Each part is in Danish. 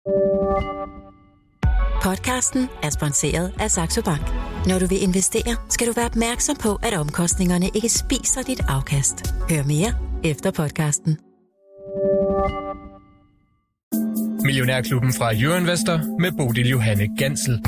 Podcasten er sponsoreret af Saxo Bank. Når du vil investere, skal du være opmærksom på, at omkostningerne ikke spiser dit afkast. Hør mere efter podcasten. Millionærklubben fra Euroinvestor med Bodil Johanne Gansel.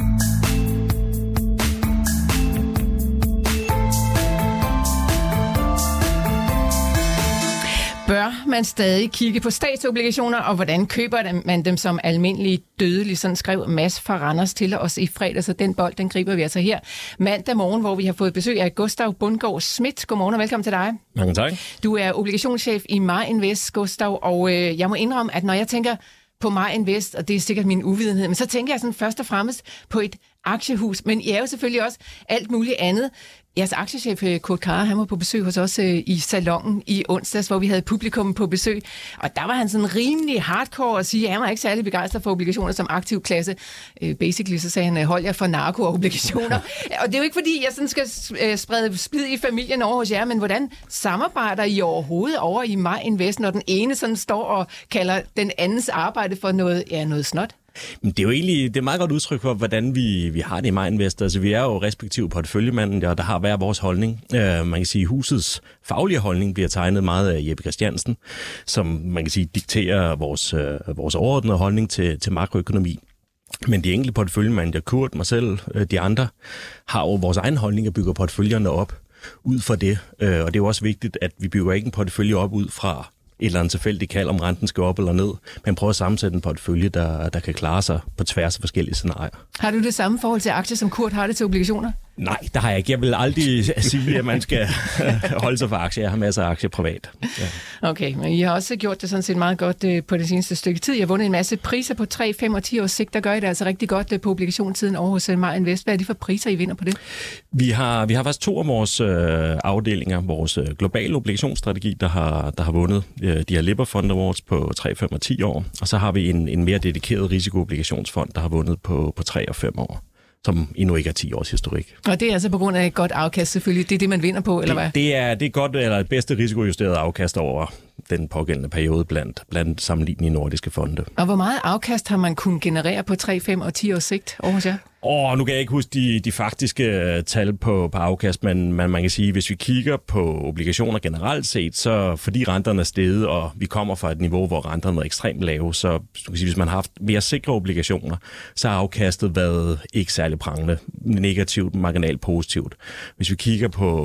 Bør man stadig kigge på statsobligationer, og hvordan køber man dem som almindelige dødelige? Sådan skrev Mads fra Randers til os i fredag, så den bold, den griber vi altså her mandag morgen, hvor vi har fået besøg af Gustav Bundgaard Schmidt. Godmorgen og velkommen til dig. Mange tak. Du er obligationschef i Marinvest, Gustav, og jeg må indrømme, at når jeg tænker på Marinvest, og det er sikkert min uvidenhed, men så tænker jeg sådan først og fremmest på et aktiehus, men I er jo selvfølgelig også alt muligt andet. Jeres aktiechef Kurt Karre, han var på besøg hos os i salongen i onsdags, hvor vi havde publikum på besøg, og der var han sådan rimelig hardcore og sige, at han var ikke særlig begejstret for obligationer som aktiv klasse. Basically så sagde han, hold jer for narko og obligationer. Og det er jo ikke fordi, jeg sådan skal sprede splid i familien over hos jer, men hvordan samarbejder I overhovedet over i Marinvest, når den ene sådan står og kalder den andens arbejde for noget snot? Det er jo egentlig et meget godt udtryk for, hvordan vi har det i Marinvest. Altså, vi er jo respektive porteføljemanden, og der har hver vores holdning. Man kan sige, at husets faglige holdning bliver tegnet meget af Jeppe Christiansen, som man kan sige dikterer vores overordnede holdning til makroøkonomi. Men de enkelte porteføljemænd, Kurt, mig selv, de andre, har jo vores egen holdning og bygger porteføljerne op ud fra det. Og det er jo også vigtigt, at vi bygger ikke en portefølje op ud fra et eller andet tilfældigt kald, om renten skal op eller ned, men prøver at sammensætte en portefølje, der kan klare sig på tværs af forskellige scenarier. Har du det samme forhold til aktier, som Kurt har det til obligationer? Nej, det har jeg ikke. Jeg vil aldrig sige, at man skal holde sig for aktier. Jeg har masser af aktier privat. Ja. Okay, men I har også gjort det sådan set meget godt på det seneste stykke tid. I har vundet en masse priser på 3, 5 og 10 års sigt. Der gør I det altså rigtig godt på obligationstiden over hos Marinvest. Hvad er det for priser, I vinder på det? Vi har faktisk 2 af vores afdelinger, vores globale obligationsstrategi, der har vundet de her Lipper Fund Awards på 3, 5 og 10 år. Og så har vi en mere dedikeret risikoobligationsfond, der har vundet på 3 og 5 år. Som endnu ikke er 10 års historik. Og det er altså på grund af et godt afkast selvfølgelig. Det er det, man vinder på, eller hvad? Det er godt, eller et bedste risikojusteret afkast over den pågældende periode blandt sammenlignelige nordiske fonde. Og hvor meget afkast har man kunnet generere på 3, 5 og 10 års sigt over hos jer? Nu kan jeg ikke huske de faktiske tal på afkast, men man kan sige, hvis vi kigger på obligationer generelt set, så fordi renterne er steget, og vi kommer fra et niveau, hvor renterne er ekstremt lave, så hvis man har haft mere sikre obligationer, så har afkastet været ikke særlig prangende, negativt, marginalt positivt. Hvis vi kigger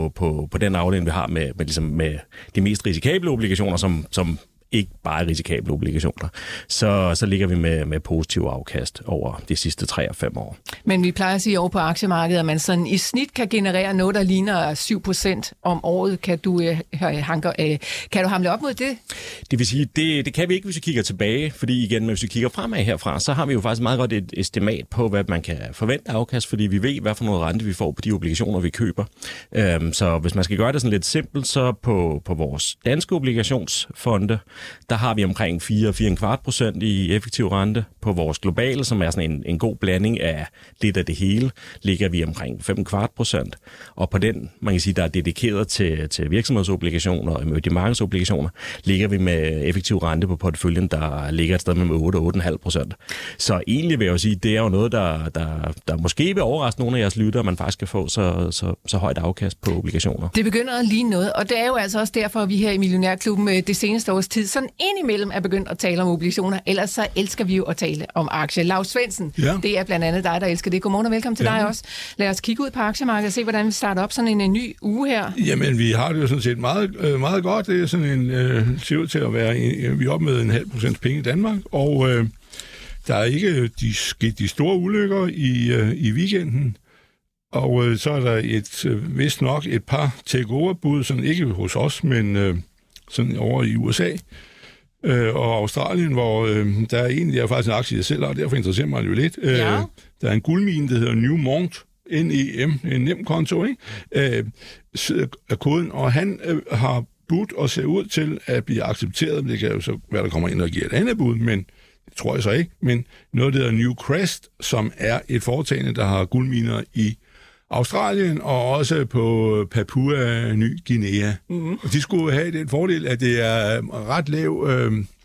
på den afdeling, vi har med de mest risikable obligationer, som ikke bare risikable obligationer, så ligger vi med positiv afkast over de sidste 3 og 5 år. Men vi plejer at sige over på aktiemarkedet, at man sådan i snit kan generere noget, der ligner 7% om året. Kan du hamle op mod det? Det vil sige, det kan vi ikke, hvis vi kigger tilbage, fordi igen, hvis vi kigger fremad herfra, så har vi jo faktisk meget godt et estimat på, hvad man kan forvente afkast, fordi vi ved, hvad for noget rente vi får på de obligationer, vi køber. Så hvis man skal gøre det sådan lidt simpelt, så på vores danske obligationsfonde, der har vi omkring 4,25% i effektiv rente. På vores globale, som er sådan en god blanding af lidt af det hele, ligger vi omkring 5,25%. Og på den, man kan sige, der er dedikeret til virksomhedsobligationer og emergingmarkedsobligationer, ligger vi med effektiv rente på porteføljen, der ligger et sted med 8 og 8,5%. Så egentlig vil jeg jo sige, det er jo noget, der måske vil overraske nogle af jeres lyttere, man faktisk kan få så højt afkast på obligationer. Det begynder at ligne noget, og det er jo altså også derfor, at vi her i Millionærklubben det seneste års tid sådan indimellem er begyndt at tale om obligationer. Ellers så elsker vi jo at tale om aktier. Laus Svendsen, det er blandt andet dig, der elsker det. Godmorgen og velkommen til dig også. Lad os kigge ud på aktiemarkedet og se, hvordan vi starter op sådan en ny uge her. Jamen, vi har det jo sådan set meget, meget godt. Det er sådan ser ud til at være, vi er oppe med 0,5% penge i Danmark, og der er ikke de store ulykker i weekenden. Og så er der vist nok et par take-over-bud, sådan ikke hos os, men sådan over i USA og Australien, hvor der egentlig er faktisk en aktie, jeg selv har, og derfor interesserer mig jo lidt. Ja. Der er en guldmine, der hedder Newmont, NEM, en nem konto, ikke? Koden, og han har budt og ser ud til at blive accepteret, men det kan jo så være, der kommer ind og giver et andet bud, men det tror jeg så ikke. Men noget, der hedder Newcrest, som er et foretagende, der har guldminer i Australien og også på Papua Ny Guinea. Mm-hmm. Og de skulle have den fordel, at det er ret lav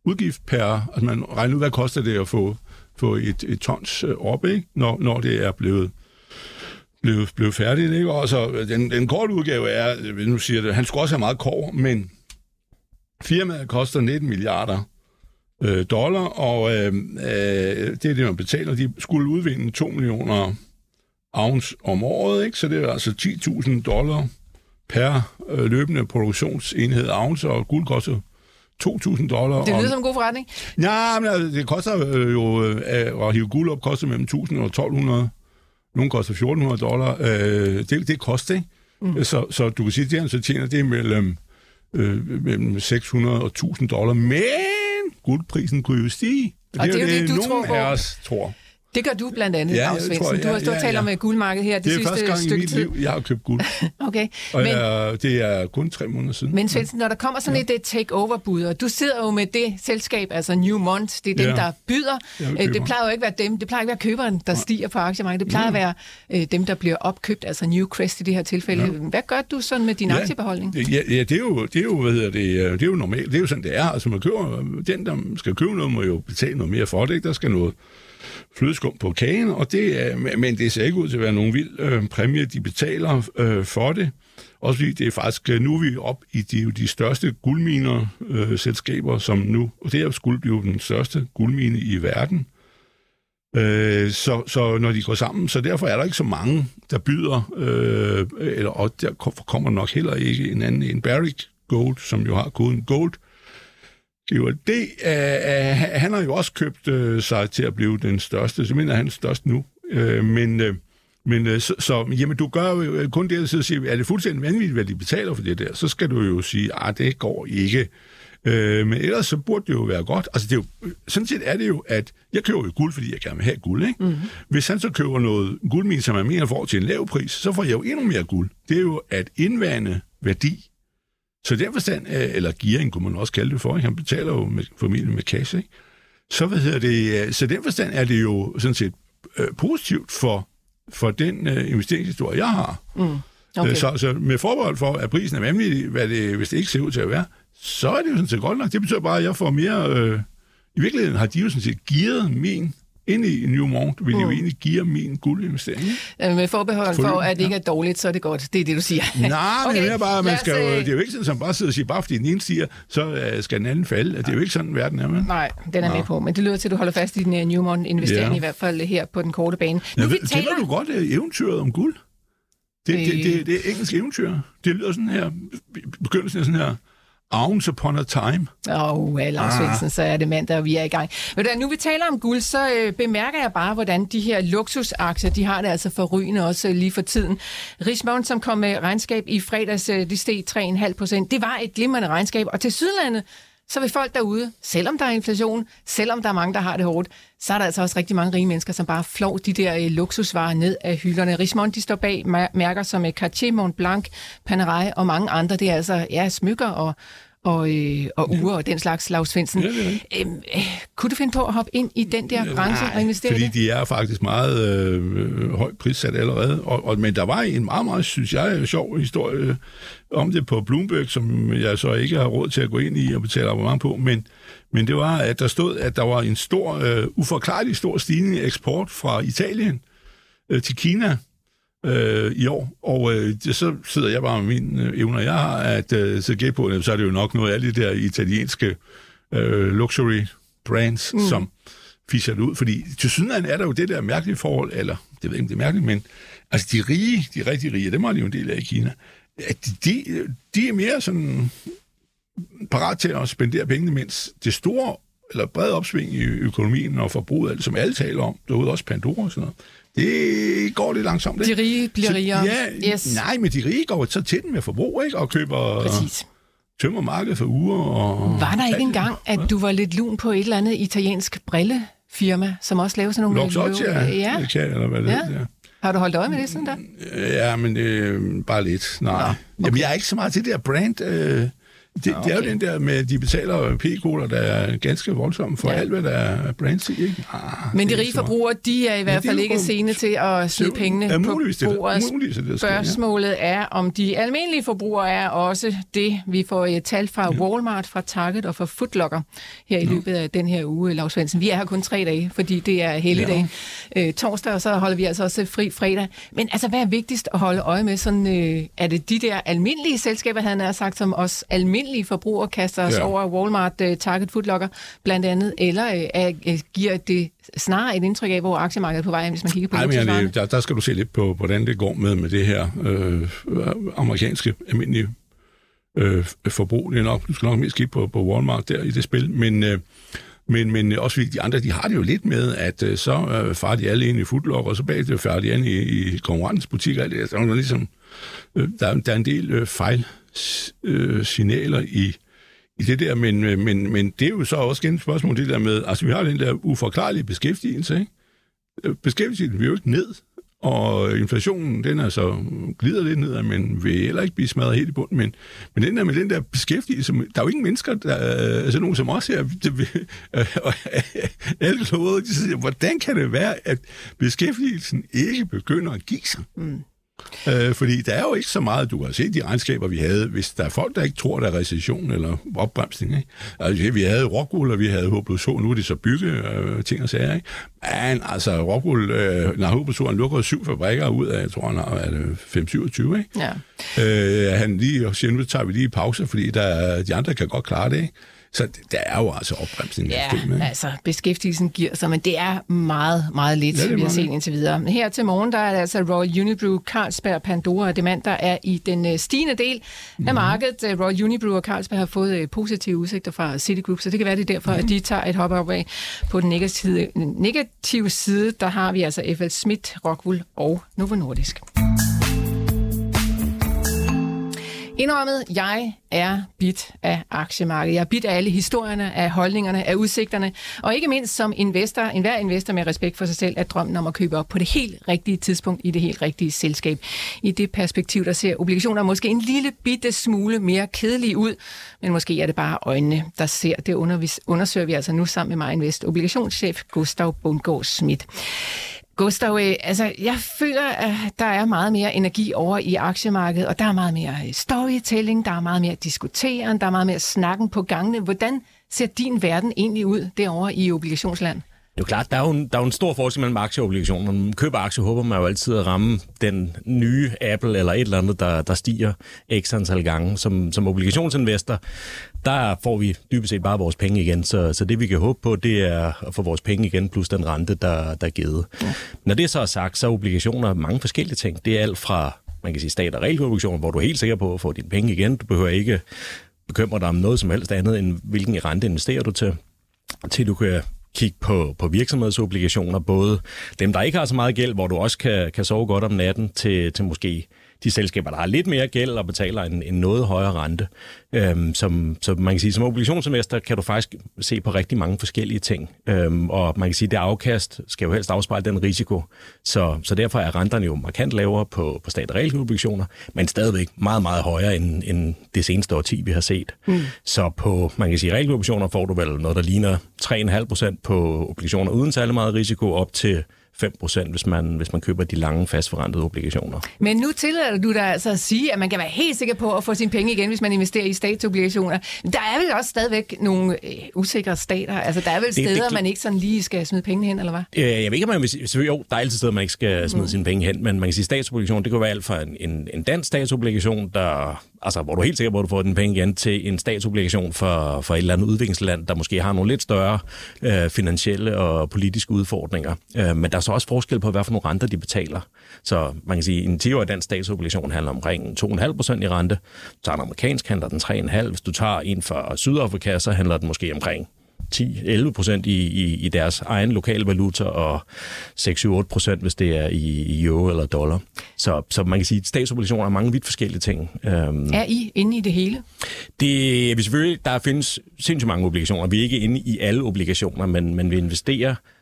udgift per... Altså man regner ud, hvad koster det at få et tons op, ikke? Når det er blevet færdigt, ikke? Og så den korte udgave er, nu siger det, han skulle også have meget kår, men firmaet koster 19 milliarder dollar, og det er det, man betaler. De skulle udvinde 2 millioner ounce om året, ikke? Så det er altså $10,000 per løbende produktionsenhed ounce, og guld koster $2,000. Det lyder som en god forretning. Ja, men altså, det koster jo at hive guld op, koster mellem 1.000 og 1.200. Nogle koster $1.400. Det koster, ikke? Så du kan sige, at det han så tjener, det er mellem 600 og $1.000, men guldprisen kunne jo stige. Og det er jo det, du nogen tror af os tror. Det gør du blandt andet, Lars Svendsen. Du har stået og talt om guldmarkedet her det sidste stykke tid. Det er første gang i mit liv, jeg har købt guld. Okay. Og det er kun 3 måneder siden. Men Svendsen, når der kommer sådan et take-over-bud, og du sidder jo med det selskab, altså Newmont, det er dem, der byder. Det plejer jo ikke at være dem, det plejer ikke at være køberen, der stiger på aktiemarkedet. Det plejer at være dem, der bliver opkøbt, altså Newcrest i det her tilfælde. Ja. Hvad gør du sådan med din aktiebeholdning? Ja, det er jo, hvad hedder det, det er jo normalt. Det er jo sådan, det er. Altså man køber, den, der skal købe noget, må jo betale noget mere for det, ikke? Der skal noget flødeskum på kagen, og men det ser ikke ud til at være nogen vild præmie, de betaler for det. Også fordi det er faktisk, nu er vi op i de største guldminer-selskaber, som nu, og det skulle blive den største guldmine i verden. Så når de går sammen, så derfor er der ikke så mange, der byder, og der kommer nok heller ikke en anden end Barrick Gold, som jo har koden Gold. Han har jo også købt sig til at blive den største, så mener han størst nu. Men jamen, du gør jo kun det, at sige, er det fuldstændig vanvittigt, hvad de betaler for det der, så skal du jo sige, det går ikke. Men ellers så burde det jo være godt. Altså, det er jo, sådan set er det jo, at jeg køber jo guld, fordi jeg gerne vil have guld, ikke? Mm-hmm. Hvis han så køber noget guldmine, som jeg mener får til en lav pris, så får jeg jo endnu mere guld. Det er jo at indvande værdi. Så den forstand, eller gearing kunne man også kalde det for, ikke? Han betaler jo familien med cash, ikke? Så den forstand er det jo sådan set positivt for den investeringshistorie, jeg har. Mm. Okay. Så med forbehold for, at prisen er vanvittig, hvis det ikke ser ud til at være, så er det jo sådan set godt nok. Det betyder bare, at jeg får mere... I virkeligheden har de jo sådan set gearet min ind i Newmont, vil jo egentlig give min guldinvestering. Med forbehold for, at det ikke er dårligt, så er det godt. Det er det, du siger. Nej, okay. Men det er bare, det er jo ikke sådan, som bare sidder og siger, bare fordi den ene stiger, så skal den anden falde. Det er jo ikke sådan, verden er, man. Nej, den er med på. Men det lyder til, at du holder fast i din Newmont-investering, i hvert fald her på den korte bane. Kender du godt eventyret om guld? Det er engelsk eventyr. Det lyder sådan her, begyndelsen af sådan her, Once upon a time. Lars Svendsen, så er det mandag, og vi er i gang. Men da nu vi taler om guld, så bemærker jeg bare, hvordan de her luksusaktier, de har det altså forrygende også lige for tiden. Richemont, som kom med regnskab i fredags, de steg 3,5%. Det var et glimrende regnskab, og til Sydlandet, så vil folk derude, selvom der er inflation, selvom der er mange, der har det hårdt, så er der altså også rigtig mange rige mennesker, som bare flår de der luksusvarer ned af hylderne. Richemont, de står bag mærker som Cartier, Montblanc, Panerai og mange andre. Det er altså smykker og uger og den slags, Lars Svendsen. Kunne du finde på at hoppe ind i den der branche og investere i det? Fordi de er faktisk meget højt prissat allerede. Men der var en meget, meget, synes jeg, sjov historie om det på Bloomberg, som jeg så ikke har råd til at gå ind i og betale abonnement på. Men det var, at der stod, at der var en stor, uforklarlig stor stigning i eksport fra Italien til Kina i år, og så sidder jeg bare med mine evner, jeg har, at så gæt på, så er det jo nok noget af de der italienske luxury brands, som fischer det ud, fordi til sydenland er der jo det der mærkelige forhold, eller det ved jeg ikke, om det er mærkeligt, men altså de rigtig rige, dem har de jo en del af i Kina, at de er mere sådan parat til at spendere pengene, mens det store eller brede opsving i økonomien og forbruget, som alle taler om, derude også Pandora og sådan noget, det går lidt langsomt. De rige bliver rigere. Ja, yes. Nej, men de rige går så til den med forbrug, ikke? Og køber tømmer markedet for uger. Og var der ikke engang, at du var lidt lun på et eller andet italiensk brillefirma, som også laver sådan nogle... eller hvad det er. Har du holdt øje med det sådan der? Ja, men bare lidt. Nej. Okay. Jamen, jeg er ikke så meget til det der brand. Det er jo den der med, at de betaler p-koder, der er ganske voldsomme for alt, hvad der er brands i. Ikke? Men de rige forbrugere, de er i hvert fald ikke sene til at smide pengene på bordet. Spørgsmålet er, om de almindelige forbrugere er også det. Vi får tal fra Walmart, fra Target og fra Foot Locker her i løbet af den her uge, Lars Svendsen. Vi er her kun 3 dage, fordi det er helligdag. Torsdag, og så holder vi altså også fri fredag. Men altså, hvad er vigtigst at holde øje med? Sådan, er det de der almindelige selskaber, han har sagt, som os almindelige forbrugere kaster os over Walmart, Target, Foot Locker blandt andet, eller giver det snarere et indtryk af, hvor aktiemarkedet er på vej, hvis man kigger på det? Der skal du se lidt på, hvordan det går med det her amerikanske almindelige forbrug. Det er nok, du skal nok mest kigge på Walmart der i det spil, men også fordi de andre, de har det jo lidt med, at så farer de alle ind i Foot Locker, og så bagefter farer de ind i konkurrentens alt det. Der er en del fejlsignaler i det der, men det er jo så også igen et spørgsmål, det der med, altså vi har den der uforklarlige beskæftigelse, ikke? Beskæftigelsen vil jo ikke ned, og inflationen, den er så glider lidt ned, men vil heller ikke blive smadret helt i bunden, men den der med den der beskæftigelse, der er jo ingen mennesker, altså nogen som også her, alle kloge, de siger, hvordan kan det være, at beskæftigelsen ikke begynder at give sig? Fordi der er jo ikke så meget, du har set de regnskaber, vi havde, hvis der er folk, der ikke tror, der er recession eller opbremsning. Ikke? Altså, vi havde Rockwool, og vi havde Hobelso, nu er det så bygge ting og sager. Ikke? Men altså, Rockwool, når Hobelso, han lukker 7 fabrikker ud af, jeg tror, han har 5-27, ikke? Ja. Han lige siger, nu tager vi lige pause, fordi de andre kan godt klare det, ikke? Så der er jo altså opbremsning. Ja, altså beskæftigelsen giver sig, men det er meget, meget lidt, vi har set indtil videre. Her til morgen, der er det altså Royal Unibrew, Carlsberg, Pandora og Demant, der er i den stigende del af markedet. Royal Unibrew og Carlsberg har fået positive udsigter fra Citigroup, så det kan være, det er derfor, at de tager et hop opad. På den negative side, der har vi altså FL Schmidt, Rockwool og Novo Nordisk. Indrømmet, jeg er bit af aktiemarkedet. Jeg er bit af alle historierne, af holdningerne, af udsigterne, og ikke mindst som investor, enhver investor med respekt for sig selv, er drømmen om at købe op på det helt rigtige tidspunkt i det helt rigtige selskab. I det perspektiv, der ser obligationer måske en lille bitte smule mere kedelige ud, men måske er det bare øjnene, der ser det. Undersøger vi altså nu sammen med mig Invest obligationschef Gustav Bundgaard Schmidt. Gustav, altså jeg føler, at der er meget mere energi over i aktiemarkedet, og der er meget mere storytelling, der er meget mere diskuteren, der er meget mere snakken på gangene. Hvordan ser din verden egentlig ud derovre i obligationsland? Det er jo klart, der er jo en stor forskel mellem aktier og obligationer. Når man køber aktier, håber man jo altid at ramme den nye Apple eller et eller andet, der stiger x antal gange. Som obligationsinvestor, der får vi dybest set bare vores penge igen. Så det, vi kan håbe på, det er at få vores penge igen, plus den rente, der er givet. Ja. Når det så er sagt, så er obligationer mange forskellige ting. Det er alt fra, man kan sige, stat- og realkreditobligationer, hvor du er helt sikker på at få dine penge igen. Du behøver ikke bekymre dig om noget som helst andet, end hvilken rente investerer du til du kan kigge på virksomhedsobligationer, både dem, der ikke har så meget gæld, hvor du også kan sove godt om natten, til måske de selskaber, der har lidt mere gæld og betaler en noget højere rente. Så man kan sige, som obligationsinvestor kan du faktisk se på rigtig mange forskellige ting. Og man kan sige, at det afkast skal jo helst afspejle den risiko. Så derfor er renterne jo markant lavere på stat- og realkreditobligationer, men stadigvæk meget, meget højere end det seneste årti, vi har set. Så på, man kan sige, realkreditobligationer får du vel noget, der ligner 3,5% på obligationer uden særlig meget risiko, op til 5%, hvis man køber de lange fastforrentede obligationer. Men nu tillader du dig altså at sige, at man kan være helt sikker på at få sine penge igen, hvis man investerer i statsobligationer. Der er vel også stadigvæk nogle usikre stater. Altså, der er vel steder, man ikke sådan lige skal smide penge hen, eller hvad? Jeg ved ikke, om man vil sige, jo, der er altid steder, man ikke skal smide sine penge hen, men man kan sige, statsobligation, det kan være alt fra en dansk statsobligation, hvor du er helt sikker på, at du får den penge igen, til en statsobligation for et eller andet udviklingsland, der måske har nogle lidt større finansielle og politiske udfordringer. Men der er så også forskel på, hvad for nogle renter de betaler. Så man kan sige, at en 10-årig dansk statsobligation handler omkring 2,5% i rente. Så en amerikansk handler den 3,5%. Hvis du tager en fra Sydafrika, så handler den måske omkring 10-11% i deres egen lokale valuta, og 6-8%, hvis det er i euro eller dollar. Så man kan sige, at statsobligationer er mange vidt forskellige ting. Er I inde i det hele? Der findes sindssygt mange obligationer. Vi er ikke inde i alle obligationer, men vi investerer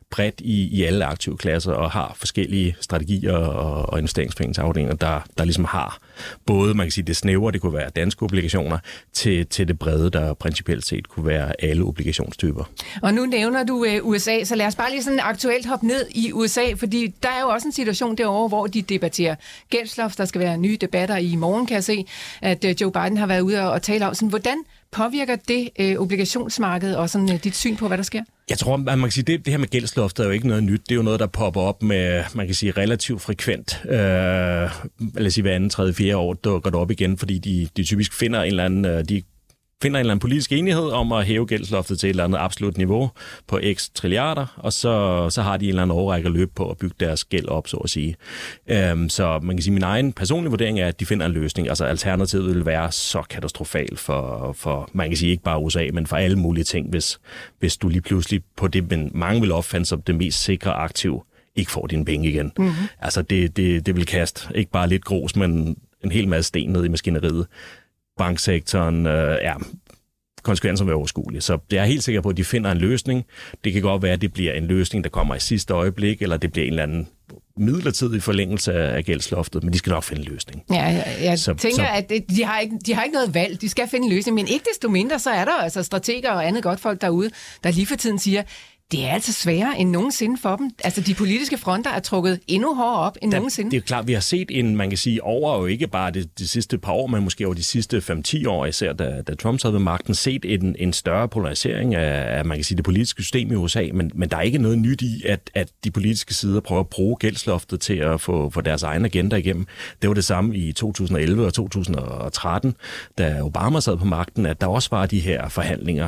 bredt i alle aktive klasser og har forskellige strategier og investeringsforeningsafdelinger, der ligesom har både, man kan sige, det snævre, det kunne være danske obligationer, til det brede, der principielt set kunne være alle obligationstyper. Og nu nævner du USA, så lad os bare lige sådan aktuelt hoppe ned i USA, fordi der er jo også en situation derovre, hvor de debatterer gældsloft. Der skal være nye debatter i morgen, kan jeg se, at Joe Biden har været ude og tale om. Sådan, hvordan påvirker det obligationsmarkedet og sådan, dit syn på, hvad der sker? Jeg tror, at man kan sige, det her med gældsloftet er jo ikke noget nyt. Det er jo noget, der popper op med, man kan sige, relativt frekvent. Lad os sige, hver anden, tredje, fjerde år dukker det op igen, fordi de typisk finder en eller anden politisk enighed om at hæve gældsloftet til et eller andet absolut niveau på x trilliarder, og så har de en eller anden overrække løb på at bygge deres gæld op, så at sige. Så man kan sige, min egen personlige vurdering er, at de finder en løsning. Altså alternativet vil være så katastrofalt for man kan sige ikke bare USA, men for alle mulige ting, hvis du lige pludselig på det, mange vil opfatte som det mest sikre aktiv, ikke får dine penge igen. Mm-hmm. Altså det vil kaste ikke bare lidt grus, men en hel masse sten ned i maskineriet. Banksektoren, konsekvenser vil være overskuelige. Så jeg er helt sikker på, at de finder en løsning. Det kan godt være, at det bliver en løsning, der kommer i sidste øjeblik, eller det bliver en eller anden midlertidig forlængelse af gældsloftet, men de skal nok finde en løsning. Ja, jeg tænker, at de har ikke noget valg. De skal finde en løsning, men ikke desto mindre, så er der altså strateger og andet godt folk derude, der lige for tiden siger, det er altså sværere end nogensinde for dem. Altså, de politiske fronter er trukket endnu hårdere op end nogensinde. Det er klart, vi har set man kan sige, over jo ikke bare de sidste par år, men måske over de sidste 5-10 år, især da Trump sad ved magten, set en større polarisering af, man kan sige, det politiske system i USA, men der er ikke noget nyt i, at de politiske sider prøver at bruge gældsloftet til at få deres egen agenda igennem. Det var det samme i 2011 og 2013, da Obama sad på magten, at der også var de her forhandlinger.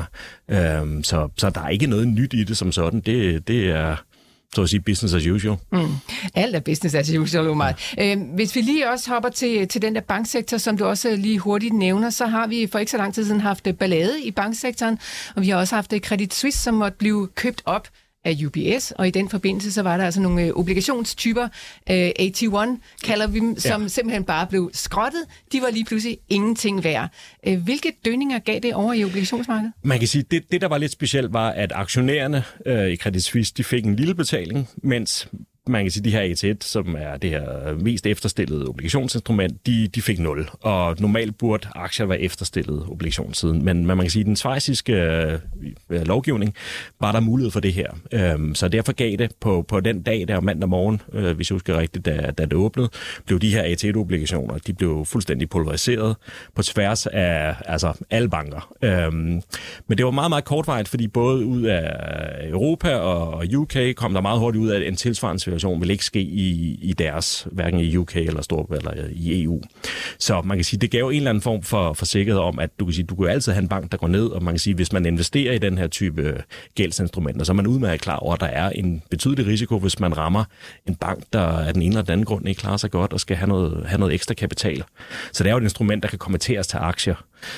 Så der er ikke noget nyt i det som sådan. Det er, så at sige, business as usual. Alt er business as usual, Omar. Hvis vi lige også hopper til den der banksektor, som du også lige hurtigt nævner, så har vi for ikke så lang tid siden haft ballade i banksektoren, og vi har også haft Credit Suisse, som måtte blive købt op af UBS, og i den forbindelse så var der altså nogle obligationstyper, AT1 kalder vi dem, som simpelthen bare blev skrottet. De var lige pludselig ingenting værd. Hvilke dønninger gav det over i obligationsmarkedet? Man kan sige, det der var lidt specielt var, at aktionærerne i Credit Suisse, de fik en lille betaling, mens man kan sige, de her AT1, som er det her mest efterstillede obligationsinstrument, de fik 0. Og normalt burde aktier være efterstillet obligationssiden. Men man kan sige, at den schweiziske lovgivning var der mulighed for det her. Så derfor gav det på den dag, der mandag morgen, hvis jeg husker rigtigt, da det åbnede, blev de her AT1-obligationer, de blev fuldstændig pulveriseret på tværs af alle banker. Men det var meget, meget kortvarigt, fordi både ud af Europa og UK kom der meget hurtigt ud af en tilsvarende situation vil ikke ske i deres, hverken i UK eller i EU. Så man kan sige, det gav en eller anden form for sikkerhed om, at du kan sige, du kan altid have en bank, der går ned, og man kan sige, hvis man investerer i den her type gældsinstrumenter, så er man udmærket klar over, at der er en betydelig risiko, hvis man rammer en bank, der af den ene eller den anden grund ikke klarer sig godt og skal have noget ekstra kapital. Så det er jo et instrument, der kan konverteres til aktier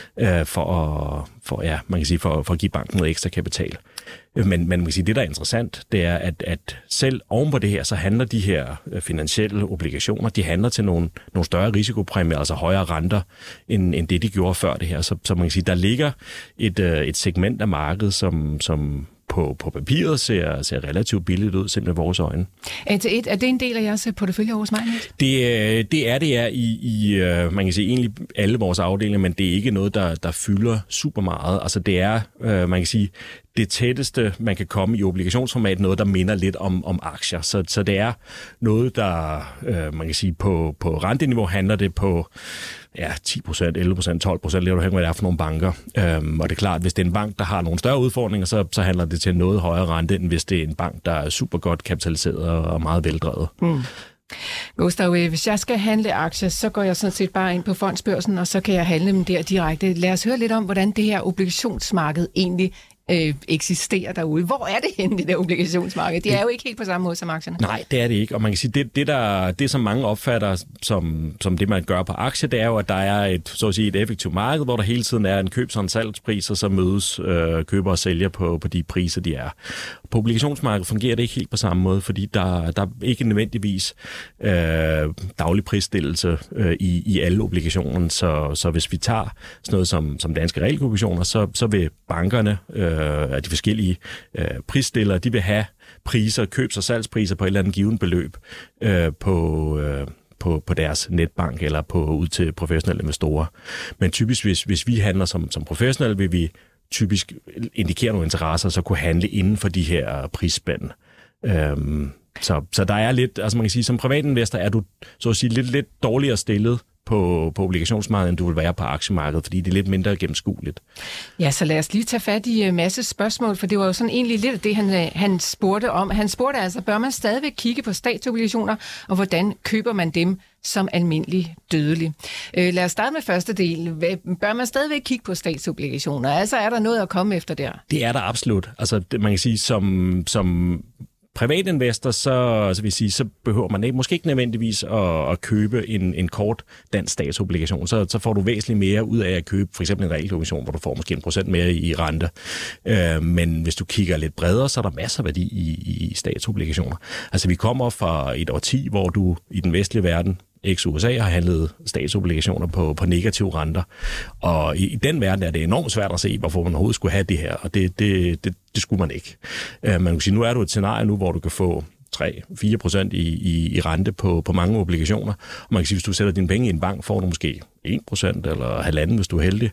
for at give banken noget ekstra kapital. Men man kan sige, det der er interessant, det er, at selv oven på det her, så handler de her finansielle obligationer, de handler til nogle større risikopræmier, altså højere renter, end det de gjorde før det her. Så man kan sige, der ligger et segment af markedet, som på papiret ser relativt billigt ud, simpelthen vores øjne. AT1, er det en del af jeres portefølje hos mig? Det er i man kan sige, egentlig alle vores afdelinger, men det er ikke noget, der fylder super meget. Altså det er, man kan sige, det tætteste, man kan komme i obligationsformat, noget, der minder lidt om aktier. Så det er noget, der, man kan sige, på renteniveau handler det på 10%, 11%, 12%, lidt afhængig af, hvad det er for nogle banker. Og det er klart, hvis det er en bank, der har nogle større udfordringer, så handler det til noget højere rente, end hvis det er en bank, der er super godt kapitaliseret og meget veldrevet. Gustav, hvis jeg skal handle aktier, så går jeg sådan set bare ind på fondsbørsen, og så kan jeg handle dem der direkte. Lad os høre lidt om, hvordan det her obligationsmarked egentlig eksisterer derude. Hvor er det henne, det der obligationsmarked? Det er jo ikke helt på samme måde som aktierne. Nej, det er det ikke. Og man kan sige, det som mange opfatter som det, man gør på aktier, det er jo, at der er et effektivt marked, hvor der hele tiden er en købs- og en salgspris, og så mødes køber og sælger på de priser, de er. På obligationsmarkedet fungerer det ikke helt på samme måde, fordi der er ikke nødvendigvis daglig prisstillelse i alle obligationerne. Så hvis vi tager sådan noget som danske realobligationer, så vil bankerne de forskellige prisstillere, de vil have priser, købs- og salgspriser på et eller andet givet beløb på deres netbank eller ud til professionelle investorer. Men typisk, hvis vi handler som professionelle, vil vi typisk indikere nogle interesser, så kunne handle inden for de her prisspænd. Så der er lidt, altså man kan sige, som privatinvestor er du så at sige lidt dårligere stillet på obligationsmarkedet, end du vil være på aktiemarkedet, fordi det er lidt mindre gennemskueligt. Ja, så lad os lige tage fat i masse spørgsmål, for det var jo sådan egentlig lidt af det, han spurgte om. Han spurgte altså, bør man stadigvæk kigge på statsobligationer, og hvordan køber man dem som almindelig dødelig? Lad os starte med første del. Bør man stadigvæk kigge på statsobligationer? Altså er der noget at komme efter der? Det er der absolut. Altså man kan sige, som privatinvestor, så behøver man måske ikke nødvendigvis at købe en kort dansk statsobligation. Så får du væsentligt mere ud af at købe for eksempel en realobligation, hvor du får måske 1% mere i rente. Men hvis du kigger lidt bredere, så er der masser af værdi i statsobligationer. Altså vi kommer fra et årti, hvor du i den vestlige verden, ex-USA, har handlet statsobligationer på negative renter. Og i den verden er det enormt svært at se, hvorfor man overhovedet skulle have det her, og det skulle man ikke. Man kan sige, nu er du et scenarie nu, hvor du kan få 3-4% i rente på mange obligationer. Og man kan sige, hvis du sætter dine penge i en bank, får du måske 1% eller 1,5%, hvis du er heldig.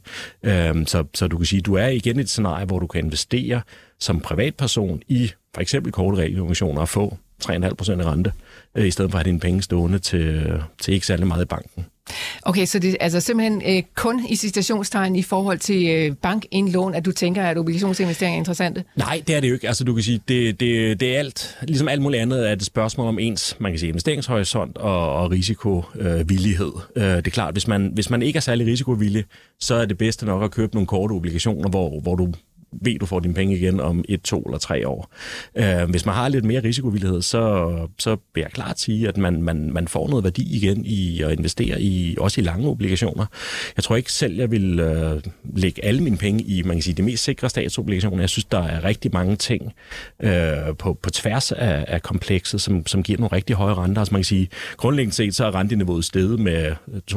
Så du kan sige, du er igen et scenarie, hvor du kan investere som privatperson i for eksempel korte realobligationer og få 3,5% i rente, i stedet for at have dine penge stående til ikke særlig meget i banken. Okay, så det er altså simpelthen kun i citationstegn i forhold til bankindlån, at du tænker, at obligationsinvesteringer er interessante? Nej, det er det jo ikke. Altså du kan sige, det er alt, ligesom alt muligt andet, er et spørgsmål om ens, man kan sige, investeringshorisont og risikovillighed. Det er klart, hvis man ikke er særlig risikovillig, så er det bedste nok at købe nogle korte obligationer, hvor du ved, du får dine penge igen om 1, 2 eller 3 år. Hvis man har lidt mere risikovillighed, så vil jeg klart sige, at man får noget værdi igen i at investere også i lange obligationer. Jeg tror ikke selv, jeg vil lægge alle mine penge i, man kan sige, det mest sikre statsobligationer. Jeg synes, der er rigtig mange ting på tværs af komplekset, som giver nogle rigtig høje renter. Altså man kan sige, grundlæggende set, så er renteniveauet steget med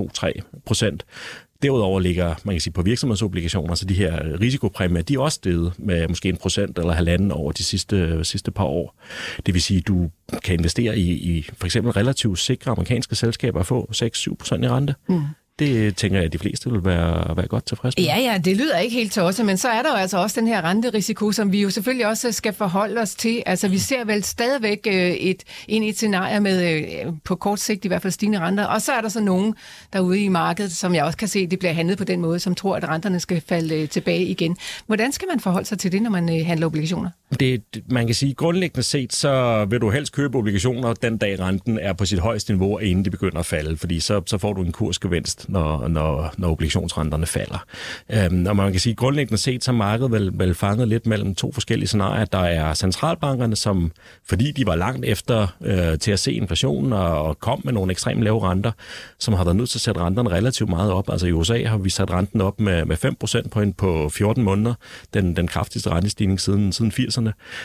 2-3%. Derudover ligger, man kan sige, på virksomhedsobligationer, så de her risikopræmier, de er også steget med måske 1% eller 1,5% over de sidste par år. Det vil sige, at du kan investere i for eksempel relativt sikre amerikanske selskaber og få 6-7% i rente. Det tænker jeg, at de fleste vil være godt tilfreds med. Ja, det lyder ikke helt tosset, men så er der jo altså også den her renterisiko, som vi jo selvfølgelig også skal forholde os til. Altså vi ser vel stadigvæk ind i et scenarie med på kort sigt i hvert fald stigende renter, og så er der så nogen derude i markedet, som jeg også kan se, det bliver handlet på den måde, som tror, at renterne skal falde tilbage igen. Hvordan skal man forholde sig til det, når man handler obligationer? Man kan sige, grundlæggende set, så vil du helst købe obligationer den dag renten er på sit højeste niveau, inden det begynder at falde, fordi så får du en kursgevinst, når obligationsrenterne falder. Og man kan sige, grundlæggende set, så markedet vel fanget lidt mellem to forskellige scenarier. Der er centralbankerne, som fordi de var langt efter til at se inflationen og kom med nogle ekstremt lave renter, som har været nødt til at sætte renterne relativt meget op. Altså i USA har vi sat renten op med 5% point på 14 måneder. Den kraftigste rentestigning siden 80'erne.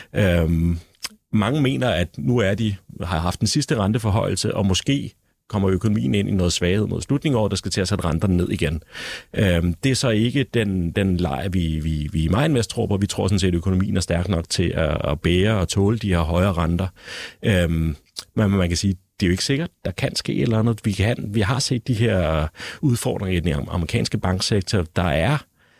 Mange mener, at nu har haft den sidste renteforhøjelse, og måske kommer økonomien ind i noget svaghed mod slutningen af året, der skal til at sætte renterne ned igen. Det er så ikke den leje, vi i MyInvest tror på. Vi tror sådan set, at økonomien er stærk nok til at bære og tåle de her højere renter. Men man kan sige, det er jo ikke sikkert, der kan ske et eller andet. Vi har set de her udfordringer i den amerikanske banksektor. Der er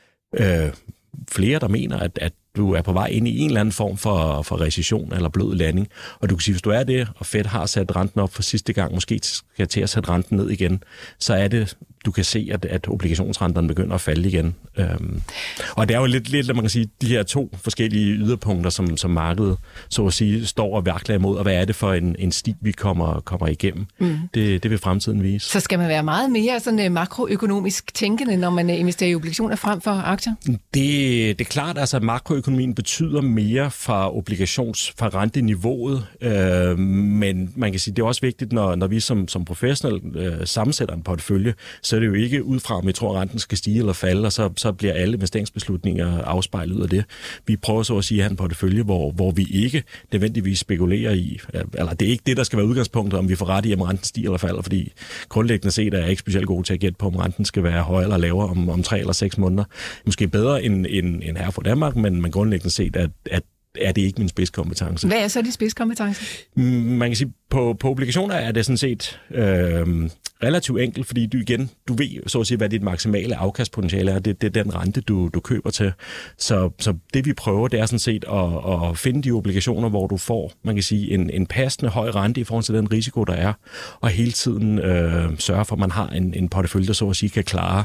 flere, der mener, at du er på vej ind i en eller anden form for recession eller blød landing. Og du kan sige, hvis du er det, og Fed har sat renten op for sidste gang, måske skal til at sætte renten ned igen, så er det, du kan se, at obligationsrenterne begynder at falde igen. Og det er jo lidt, at man kan sige, de her to forskellige yderpunkter, som markedet, så at sige, står og værkler imod, og hvad er det for en sti, vi kommer igennem. Det vil fremtiden vise. Så skal man være meget mere sådan makroøkonomisk tænkende, når man investerer i obligationer frem for aktier? Det er klart, altså makroøkonomien betyder mere fra renteniveauet, men man kan sige, det er også vigtigt, når vi som professionel sammensætter en portefølje, så så er det jo ikke ud fra, om vi tror, at renten skal stige eller falde, og så bliver alle investeringsbeslutninger afspejlet ud af det. Vi prøver så at sige, at have en portefølje, hvor vi ikke nødvendigvis spekulerer i, eller det er ikke det, der skal være udgangspunktet, om vi får ret i, om renten stiger eller falder, fordi grundlæggende set er jeg ikke specielt god til at gætte på, om renten skal være højere eller lavere om 3 eller 6 måneder. Måske bedre end her fra Danmark, men grundlæggende set er det ikke min spidskompetence. Hvad er så de spidskompetence? Man kan sige, på obligationer er det sådan set relativt enkelt, fordi du ved så at sige, hvad dit maksimale afkastpotentiale er. Det er den rente, du køber til. Så det vi prøver, det er sådan set at finde de obligationer, hvor du får, man kan sige, en passende høj rente i forhold til den risiko, der er, og hele tiden sørge for, at man har en portefølje, der så at sige kan klare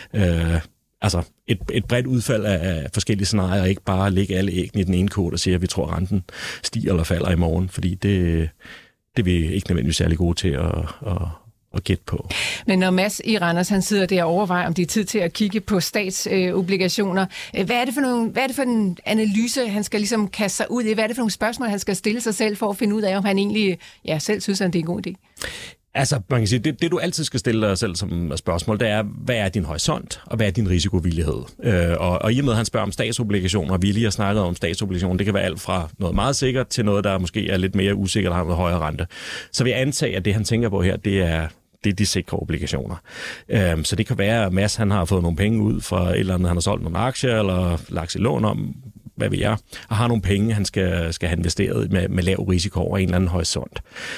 altså et bredt udfald af forskellige scenarier, og ikke bare lægge alle æggene i den ene kode og sige, at vi tror, at renten stiger eller falder i morgen, fordi det er vi ikke nødvendigvis særlig gode til at gætte på. Men når Mads i Randers, han sidder der og overvejer, om det er tid til at kigge på statsobligationer, hvad er det for en analyse, han skal ligesom kaste sig ud i? Hvad er det for nogle spørgsmål, han skal stille sig selv for at finde ud af, om han egentlig selv synes, at det er en god idé? Altså, man kan sige, det du altid skal stille dig selv som spørgsmål, det er, hvad er din horisont, og hvad er din risikovillighed? Og i og med, at han spørger om statsobligationer, og vi lige har snakket om statsobligationer, det kan være alt fra noget meget sikkert til noget, der måske er lidt mere usikkert og har noget højere rente. Så vil jeg antage, at det, han tænker på her, det er de sikre obligationer. Så det kan være, at Mads han har fået nogle penge ud fra et eller andet, han har solgt nogle aktier, eller lagt i lån om, hvad ved jeg, og har nogle penge, han skal have investeret med lav risiko over en eller anden horisont.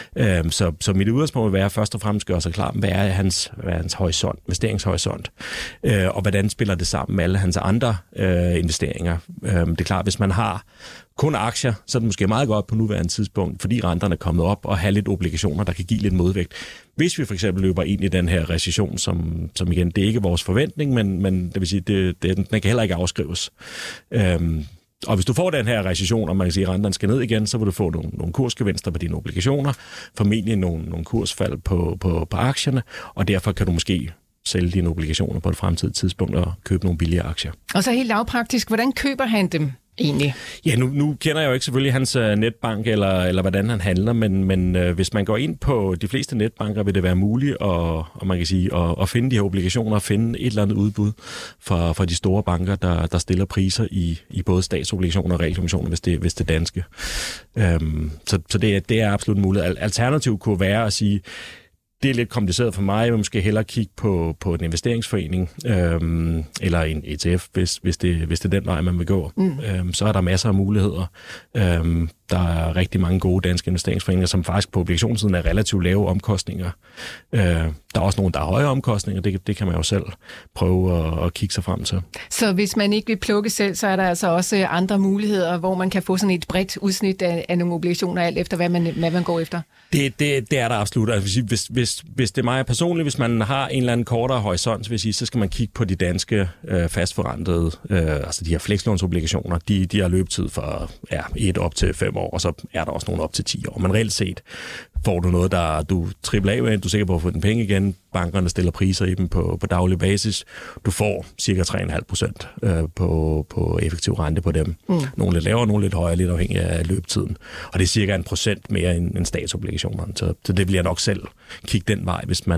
Så mit udgangspunkt vil være først og fremmest gøre sig klar, hvad er hans horisont, investeringshorisont, og hvordan spiller det sammen med alle hans andre investeringer. Det er klart, hvis man har kun aktier, så er det måske meget godt på nuværende tidspunkt, fordi renterne er kommet op, og have lidt obligationer, der kan give lidt modvægt. Hvis vi for eksempel løber ind i den her recession, som igen, det er ikke vores forventning, men det vil sige, den kan heller ikke afskrives. Og hvis du får den her recession, og man kan sige, at renterne skal ned igen, så vil du få nogle kursgevinster på dine obligationer, formentlig nogle kursfald på aktierne, og derfor kan du måske sælge dine obligationer på et fremtidigt tidspunkt og købe nogle billige aktier. Og så helt lavpraktisk, hvordan køber han dem egentlig? Ja, nu kender jeg jo ikke selvfølgelig hans netbank, eller hvordan han handler, men hvis man går ind på de fleste netbanker, vil det være muligt og man kan sige, at finde de her obligationer og finde et eller andet udbud fra de store banker, der stiller priser i både statsobligationer og realobligationer, hvis det er danske. Så det er absolut muligt. Alternativt kunne være at sige, det er lidt kompliceret for mig. Jeg vil måske hellere kigge på en investeringsforening eller en ETF, hvis det er den vej, man vil gå. Så er der masser af muligheder. Der er rigtig mange gode danske investeringsforeninger, som faktisk på obligationssiden er relativt lave omkostninger. Der er også nogle, der har høje omkostninger. Det kan man jo selv prøve at kigge sig frem til. Så hvis man ikke vil plukke selv, så er der altså også andre muligheder, hvor man kan få sådan et bredt udsnit af nogle obligationer, alt efter hvad man går efter? Det er der absolut. Altså, hvis det er mig personligt, hvis man har en eller anden kortere horisont, så skal man kigge på de danske fastforrentede, altså de her flekslånsobligationer. De har løbetid fra 1 op til 5 år, og så er der også nogle op til 10 år. Men reelt set får du noget, der du tripler af med, du er sikker på at få den penge igen, bankerne stiller priser i dem på daglig basis, du får cirka 3,5% på effektiv rente på dem. Nogle lidt lavere, nogle lidt højere, lidt afhængig af løbetiden. Og det er cirka 1% mere end statsobligationerne. Så det vil jeg nok selv kigge den vej, hvis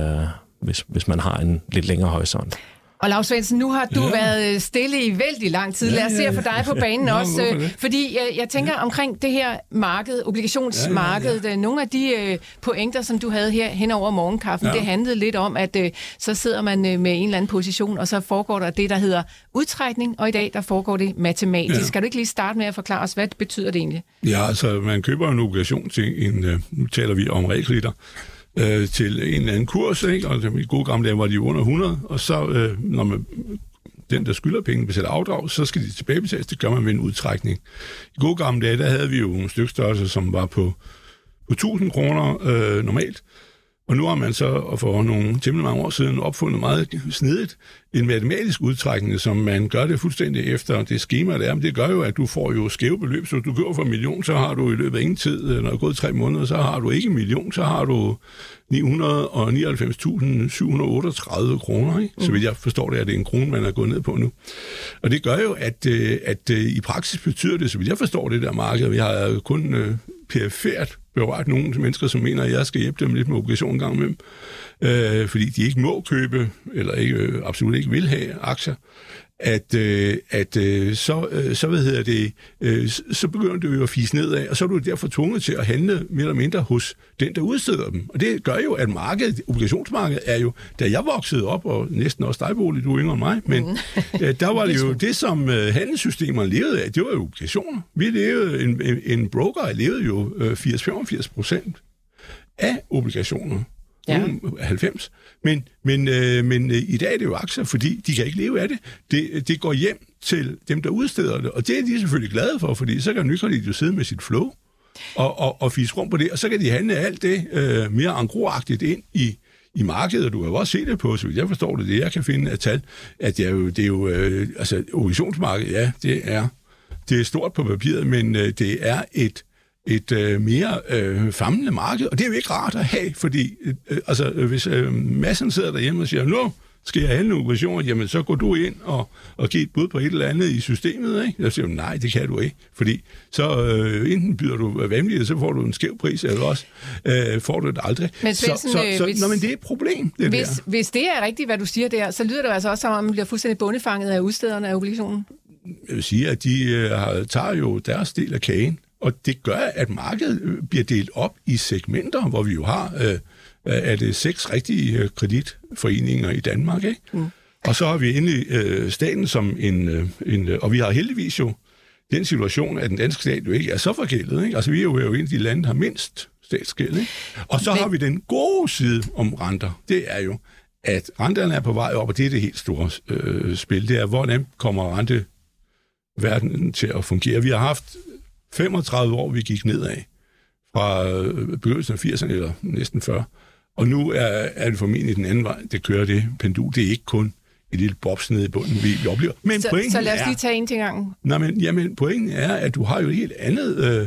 man har en lidt længere horisont. Og Lars Svendsen, nu har du været stille i vældig lang tid. Lad os se at få dig på banen også. Fordi jeg tænker omkring det her marked, obligationsmarkedet. Nogle af de pointer, som du havde her hen over morgenkaffen, det handlede lidt om, at så sidder man med en eller anden position, og så foregår der det, der hedder udtrækning, og i dag der foregår det matematisk. Ja. Skal du ikke lige starte med at forklare os, hvad betyder det egentlig? Ja, altså man køber en obligation til nu taler vi om realkreditter, til en eller anden kurs, ikke? Og i gode gamle dage var de under 100, og så når den, der skylder penge, betaler afdrag, så skal de tilbagebetales. Det gør man ved en udtrækning. I gode gamle dage, der havde vi jo nogle stykstørrelser, som var på 1.000 kroner normalt, og nu har man så, og for nogle temmelig mange år siden, opfundet meget snedigt en matematisk udtrækning, som man gør det fuldstændig efter det schema, der er. Men det gør jo, at du får jo skæve beløb. Så du køber for 1 million, så har du i løbet af ingen tid, når det er gået 3 måneder, så har du ikke 1 million, så har du 999.738 kroner. Ikke? Så vidt jeg forstår det, at det er en krone, man er gået ned på nu. Og det gør jo, at i praksis betyder det, så vidt jeg forstår det der marked, vi har kun perifært berørt nogle mennesker, som mener, at jeg skal hjælpe dem lidt med obligationen en gang imellem, fordi de ikke må købe, eller ikke, absolut ikke vil have aktier, så begynder det jo at fise nedad, og så er du derfor tvunget til at handle mere eller mindre hos den, der udsteder dem. Og det gør jo, at obligationsmarkedet er jo, da jeg voksede op, og næsten også dig, Bolig, du er yngre end mig, men der var det jo det, som handelssystemerne levede af, det var jo obligationer. Vi levede, en broker levede jo 80-85% af obligationer. Ja. 90. Men i dag er det jo aktier, fordi de kan ikke leve af det. Det går hjem til dem, der udsteder det, og det er de selvfølgelig glade for, fordi så kan Nykredit jo sidde med sit flow og fiske rum på det, og så kan de handle alt det mere engrosagtigt ind i markedet, og du kan jo også se det på, så vidt jeg forstår det jeg kan finde af tal, at det er jo obligationsmarkedet, ja, det er stort på papiret, men det er et mere famlende marked, og det er jo ikke rart at have, fordi hvis massen sidder derhjemme og siger, nu skal jeg handle obligationer, jamen så går du ind og giver et bud på et eller andet i systemet, ikke? Jeg siger, nej, det kan du ikke, fordi så enten byder du vanvittigt, så får du en skæv pris, eller også får du det aldrig. Men men det er et problem, hvis det er rigtigt, hvad du siger der, så lyder det altså også som om, man bliver fuldstændig bundefanget af udstederne af obligationen. Jeg vil sige, at de tager jo deres del af kagen, og det gør, at markedet bliver delt op i segmenter, hvor vi jo har 6 rigtige kreditforeninger i Danmark, ikke? Mm. Og så har vi endelig staten som og vi har heldigvis jo den situation, at den danske stat jo ikke er så forgældet, ikke? Altså vi er jo en af de lande, der har mindst statsgæld, ikke? Og så har vi den gode side om renter. Det er jo, at renterne er på vej op, og det er det helt store spil. Det er, hvordan kommer renteverdenen til at fungere? Vi har haft 35 år, vi gik nedad fra begyndelsen af 80'erne, eller næsten 40. Og nu er det formentlig den anden vej, det kører det pendul. Det er ikke kun et lille bobs nede i bunden, vi oplever. Men så lad os lige tage en til gangen. Men pointen er, at du har jo et helt andet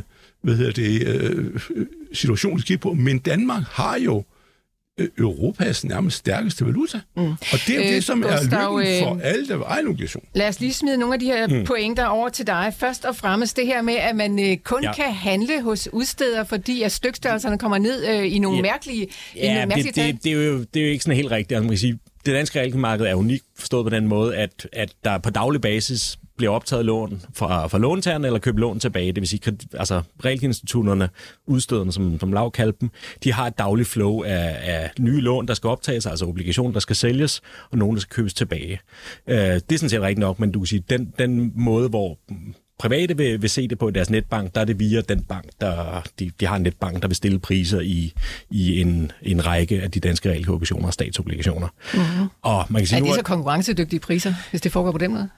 situation, det på. Men Danmark har jo Europas nærmest stærkeste valuta. Mm. Og det er jo det, som er lykken for alle, der var en obligation. Lad os lige smide nogle af de her pointer over til dig. Først og fremmest det her med, at man kun kan handle hos udsteder, fordi at stykstørrelserne kommer ned i nogle mærkelige tal. Det er jo ikke sådan helt rigtigt. Altså, man kan sige, det danske realkreditmarked er unikt forstået på den måde, at der på daglig basis bliver optaget lån fra låntagerne eller købe lån tilbage. Det vil sige, altså realkreditinstitutterne, udstøderne, som Lav kaldte dem, de har et dagligt flow af nye lån, der skal optages, altså obligationer, der skal sælges, og nogle, der skal købes tilbage. Det er sådan set rigtigt nok, men du kan sige, den måde, hvor private vil se det på deres netbank, der er det via den bank, de har en netbank, der vil stille priser i en række af de danske realkreditobligationer og statsobligationer. Mm-hmm. Og man kan sige, er det så konkurrencedygtige priser, hvis det foregår på den måde?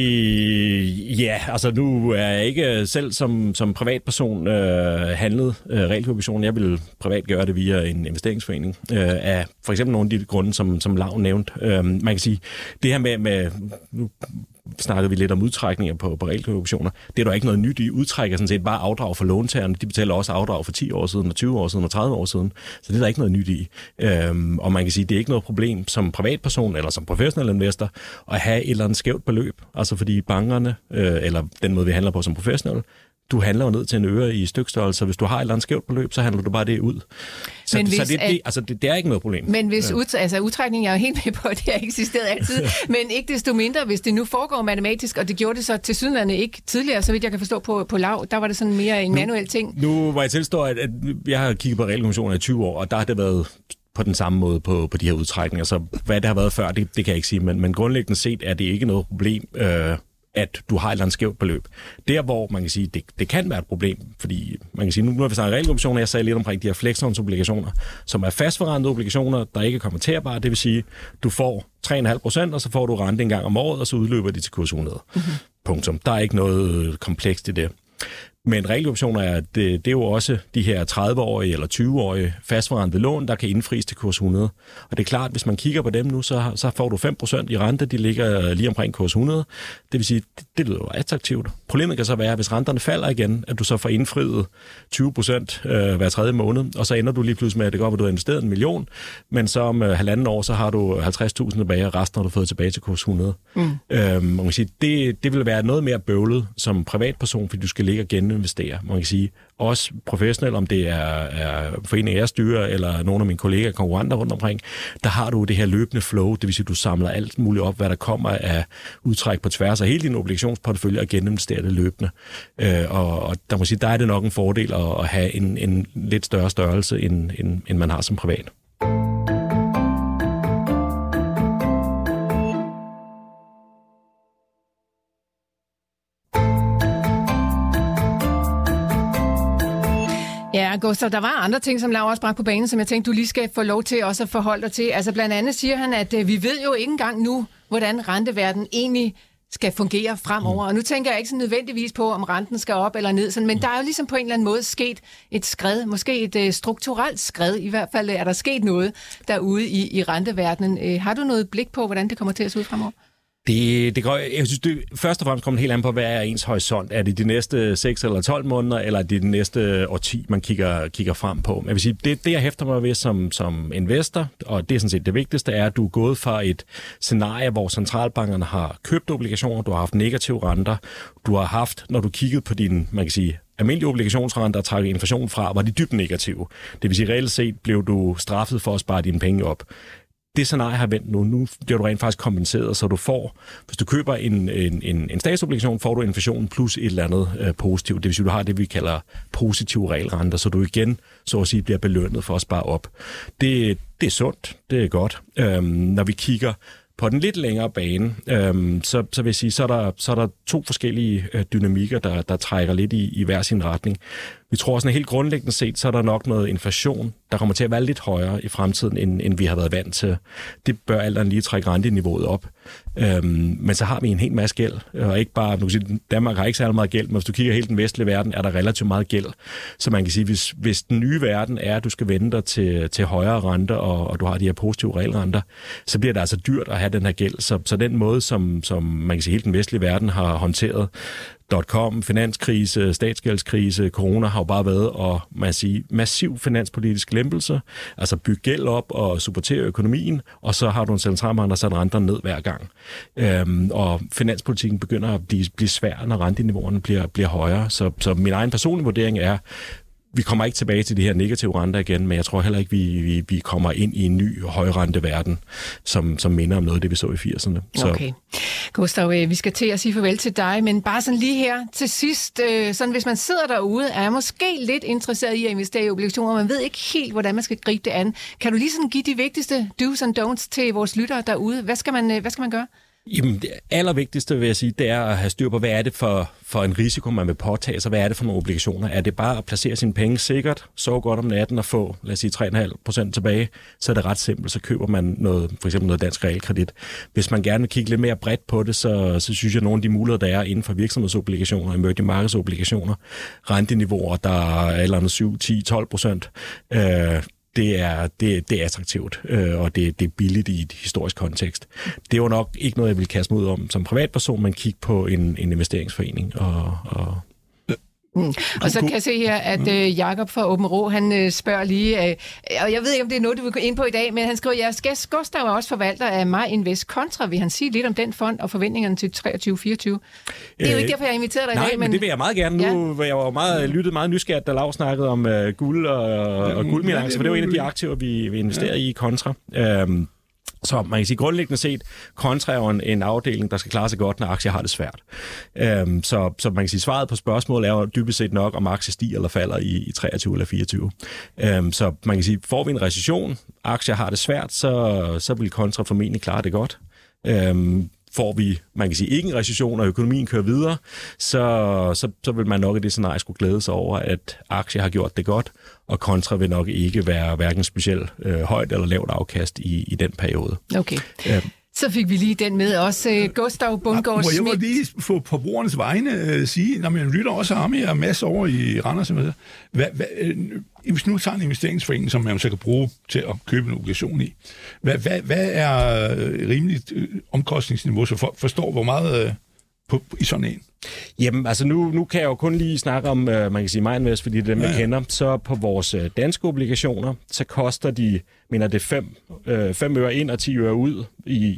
Altså nu er jeg ikke selv som privatperson handlet realkreditobligationer. Jeg vil privat gøre det via en investeringsforening af for eksempel nogle af de grunde, som Lav nævnte. Man kan sige, det her med nu snakkede vi lidt om udtrækninger på realkreditoptioner. Det er der ikke noget nyt i. Udtrækker sådan set bare afdrag for låntagerne. De betaler også afdrag for 10 år siden, og 20 år siden, og 30 år siden. Så det er der ikke noget nyt i. Og man kan sige, det er ikke noget problem som privatperson eller som professionel investor at have et eller andet skævt beløb. Altså fordi bankerne, eller den måde vi handler på som professionel, du handler jo ned til en øre i stykstørrelse, så hvis du har et eller andet skævt beløb, så handler du bare det ud. Så det er ikke noget problem. Men hvis udtrækning, jeg er jo helt med på, at det har eksisteret altid, men ikke desto mindre, hvis det nu foregår matematisk, og det gjorde det så tilsyneladende ikke tidligere, så vidt jeg kan forstå på Lav, der var det sådan mere en manuel ting. Nu var jeg tilstå, at jeg har kigget på realkommissioner i 20 år, og der har det været på den samme måde på de her udtrækninger. Så hvad det har været før, det kan jeg ikke sige, men grundlæggende set er det ikke noget problem, at du har et eller andet skævt beløb. Der, hvor man kan sige, det kan være et problem, fordi man kan sige, nu har vi snakket realobligationer, jeg sagde lidt omkring de her flexlånsobligationer, som er fastforrentede obligationer, der ikke er konverterbare, det vil sige, du får 3,5%, og så får du rente en gang om året, og så udløber de til kurs 100. Mm-hmm. Punktum. Der er ikke noget komplekst i det. Men realoptioner det er jo også de her 30-årige eller 20-årige fastforrentede lån, der kan indfries til kurs 100. Og det er klart, hvis man kigger på dem nu, så får du 5% i rente, de ligger lige omkring kurs 100. Det vil sige, det lyder jo attraktivt. Problemet kan så være, hvis renterne falder igen, at du så får indfriet 20% hver tredje måned, og så ender du lige pludselig med, at det går, at du har investeret 1 million, men så om 1,5 år, så har du 50.000 tilbage, og resten har du fået tilbage til kurs 100. Man kan sige, det vil være noget mere bøvlet som privatperson, fordi du skal ligge og geninvestere, man kan sige. Også professionelt, om det er foreningen, jeg styrer, eller nogle af mine kolleger, konkurrenter rundt omkring, der har du det her løbende flow, det vil sige, at du samler alt muligt op, hvad der kommer af udtræk på tværs af hele din obligationsportefølje og geninvestere det løbende. Og der må sige, der er det nok en fordel at have en lidt større størrelse, end man har som privat. Ja, Gustav, der var andre ting, som Laura også bragte på banen, som jeg tænkte, du lige skal få lov til også at forholde dig til. Altså blandt andet siger han, at vi ved jo ikke engang nu, hvordan renteverdenen egentlig skal fungere fremover. Og nu tænker jeg ikke så nødvendigvis på, om renten skal op eller ned, sådan, men der er jo ligesom på en eller anden måde sket et skred, måske et strukturelt skred. I hvert fald er der sket noget derude i renteverdenen. Har du noget blik på, hvordan det kommer til at se ud fremover? Det går, jeg synes, det først og fremmest kommer helt an på, hvad er ens horisont. Er det de næste 6 eller 12 måneder, eller er det de næste årti, man kigger frem på? Jeg vil sige, det jeg hæfter mig ved som investor, og det er sådan set det vigtigste, er, at du er gået fra et scenarie, hvor centralbankerne har købt obligationer, du har haft negative renter, du har haft, når du kiggede på dine, man kan sige, almindelige obligationsrenter og trække inflationen fra, var de dybt negative. Det vil sige, reelt set blev du straffet for at spare dine penge op. Det scenarie har vendt nu. Nu bliver du rent faktisk kompenseret, så du får, hvis du køber en statsobligation, får du inflationen plus et eller andet positivt. Det vil sige, du har det, vi kalder positive realrenter, så du igen, så at sige, bliver belønnet for at spare op. Det er sundt, det er godt. Når vi kigger på den lidt længere bane, så vil jeg sige, så er der to forskellige dynamikker, der trækker lidt i hver sin retning. Vi tror sådan helt grundlæggende set, så er der nok noget inflation, der kommer til at være lidt højere i fremtiden, end vi har været vant til. Det bør alt andet lige trække renteniveauet op. Men så har vi en hel masse gæld, og ikke bare, nu kan sige, Danmark har ikke særlig meget gæld, men hvis du kigger helt den vestlige verden, er der relativt meget gæld. Så man kan sige, hvis den nye verden er, at du skal vende dig til højere renter, og du har de her positive realrenter, så bliver det altså dyrt at have den her gæld. Så den måde, som man kan sige, hele den vestlige verden har håndteret .com, finanskrise, statsgældskrise, corona har jo bare været og man siger, massiv finanspolitisk lempelse, altså bygge gæld op og supportere økonomien, og så har du en centralbank, der sætter renter ned hver gang. Og finanspolitikken begynder at blive svær, når renteniveauerne bliver højere. Så min egen personlige vurdering er, vi kommer ikke tilbage til de her negative renter igen, men jeg tror heller ikke, vi kommer ind i en ny højrenteverden, som minder om noget af det, vi så i 80'erne. Okay. Gustav, vi skal til at sige farvel til dig, men bare sådan lige her til sidst, sådan hvis man sidder derude, er måske lidt interesseret i at investere i obligationer, man ved ikke helt, hvordan man skal gribe det an. Kan du lige sådan give de vigtigste do's and don'ts til vores lyttere derude? Hvad skal man gøre? Jamen, det allervigtigste, vil jeg sige, det er at have styr på, hvad er det for en risiko, man vil påtage sig? Hvad er det for nogle obligationer? Er det bare at placere sine penge sikkert, sove godt om natten og få, lad os sige, 3,5% tilbage, så er det ret simpelt. Så køber man noget, for eksempel noget dansk realkredit. Hvis man gerne vil kigge lidt mere bredt på det, så synes jeg, at nogle af de muligheder, der er inden for virksomhedsobligationer, emerging markedsobligationer, renteniveauer, der er eller andet 7, 10, 12%, det er attraktivt, og det er billigt i et historisk kontekst. Det er jo nok ikke noget, jeg vil kaste mig ud om som privatperson, men kigge på en investeringsforening. Og så kan jeg se her, at Jakob fra Åben Rå, han spørger lige, og jeg ved ikke, om det er noget, du vil gå ind på i dag, men han skriver, jeg skal Gustav er også forvalter af MyInvest Contra. Vil han sige lidt om den fond og forventningerne til 23-24? Det er jo ikke derfor, jeg inviterede dig i dag. Men det vil jeg meget gerne. Nu var jeg jo lyttet meget nysgerrigt, da Lav snakkede om guld og guldminer, for det var en af de aktiver, vi investerer i Contra. Så man kan sige, grundlæggende set, Contra er jo en afdeling, der skal klare sig godt, når aktier har det svært. Så man kan sige, svaret på spørgsmålet er jo dybest set nok, om aktier stiger eller falder i 23 eller 24. Så man kan sige, får vi en recession, aktier har det svært, så vil Contra formentlig klare det godt. Får vi, man kan sige, ikke en recession, og økonomien kører videre, så vil man nok i det scenarie skulle glæde sig over, at aktier har gjort det godt, og Contra vil nok ikke være hverken specielt højt eller lavt afkast i den periode. Okay. Så fik vi lige den med også. Gustav Bundgaard Schmidt. Må jeg lige få på brugernes vegne sige, når man lytter også ham her masse over i Randers, hvis nu tager en investeringsforening, som man så kan bruge til at købe en obligation i, hvad er rimeligt omkostningsniveau, så folk forstår, hvor meget i sådan en? Jamen, altså nu kan jeg jo kun lige snakke om, man kan sige MyInvest, fordi det er dem, jeg kender. Så på vores danske obligationer, så koster de, mener det 5 øre ind og 10 øre ud i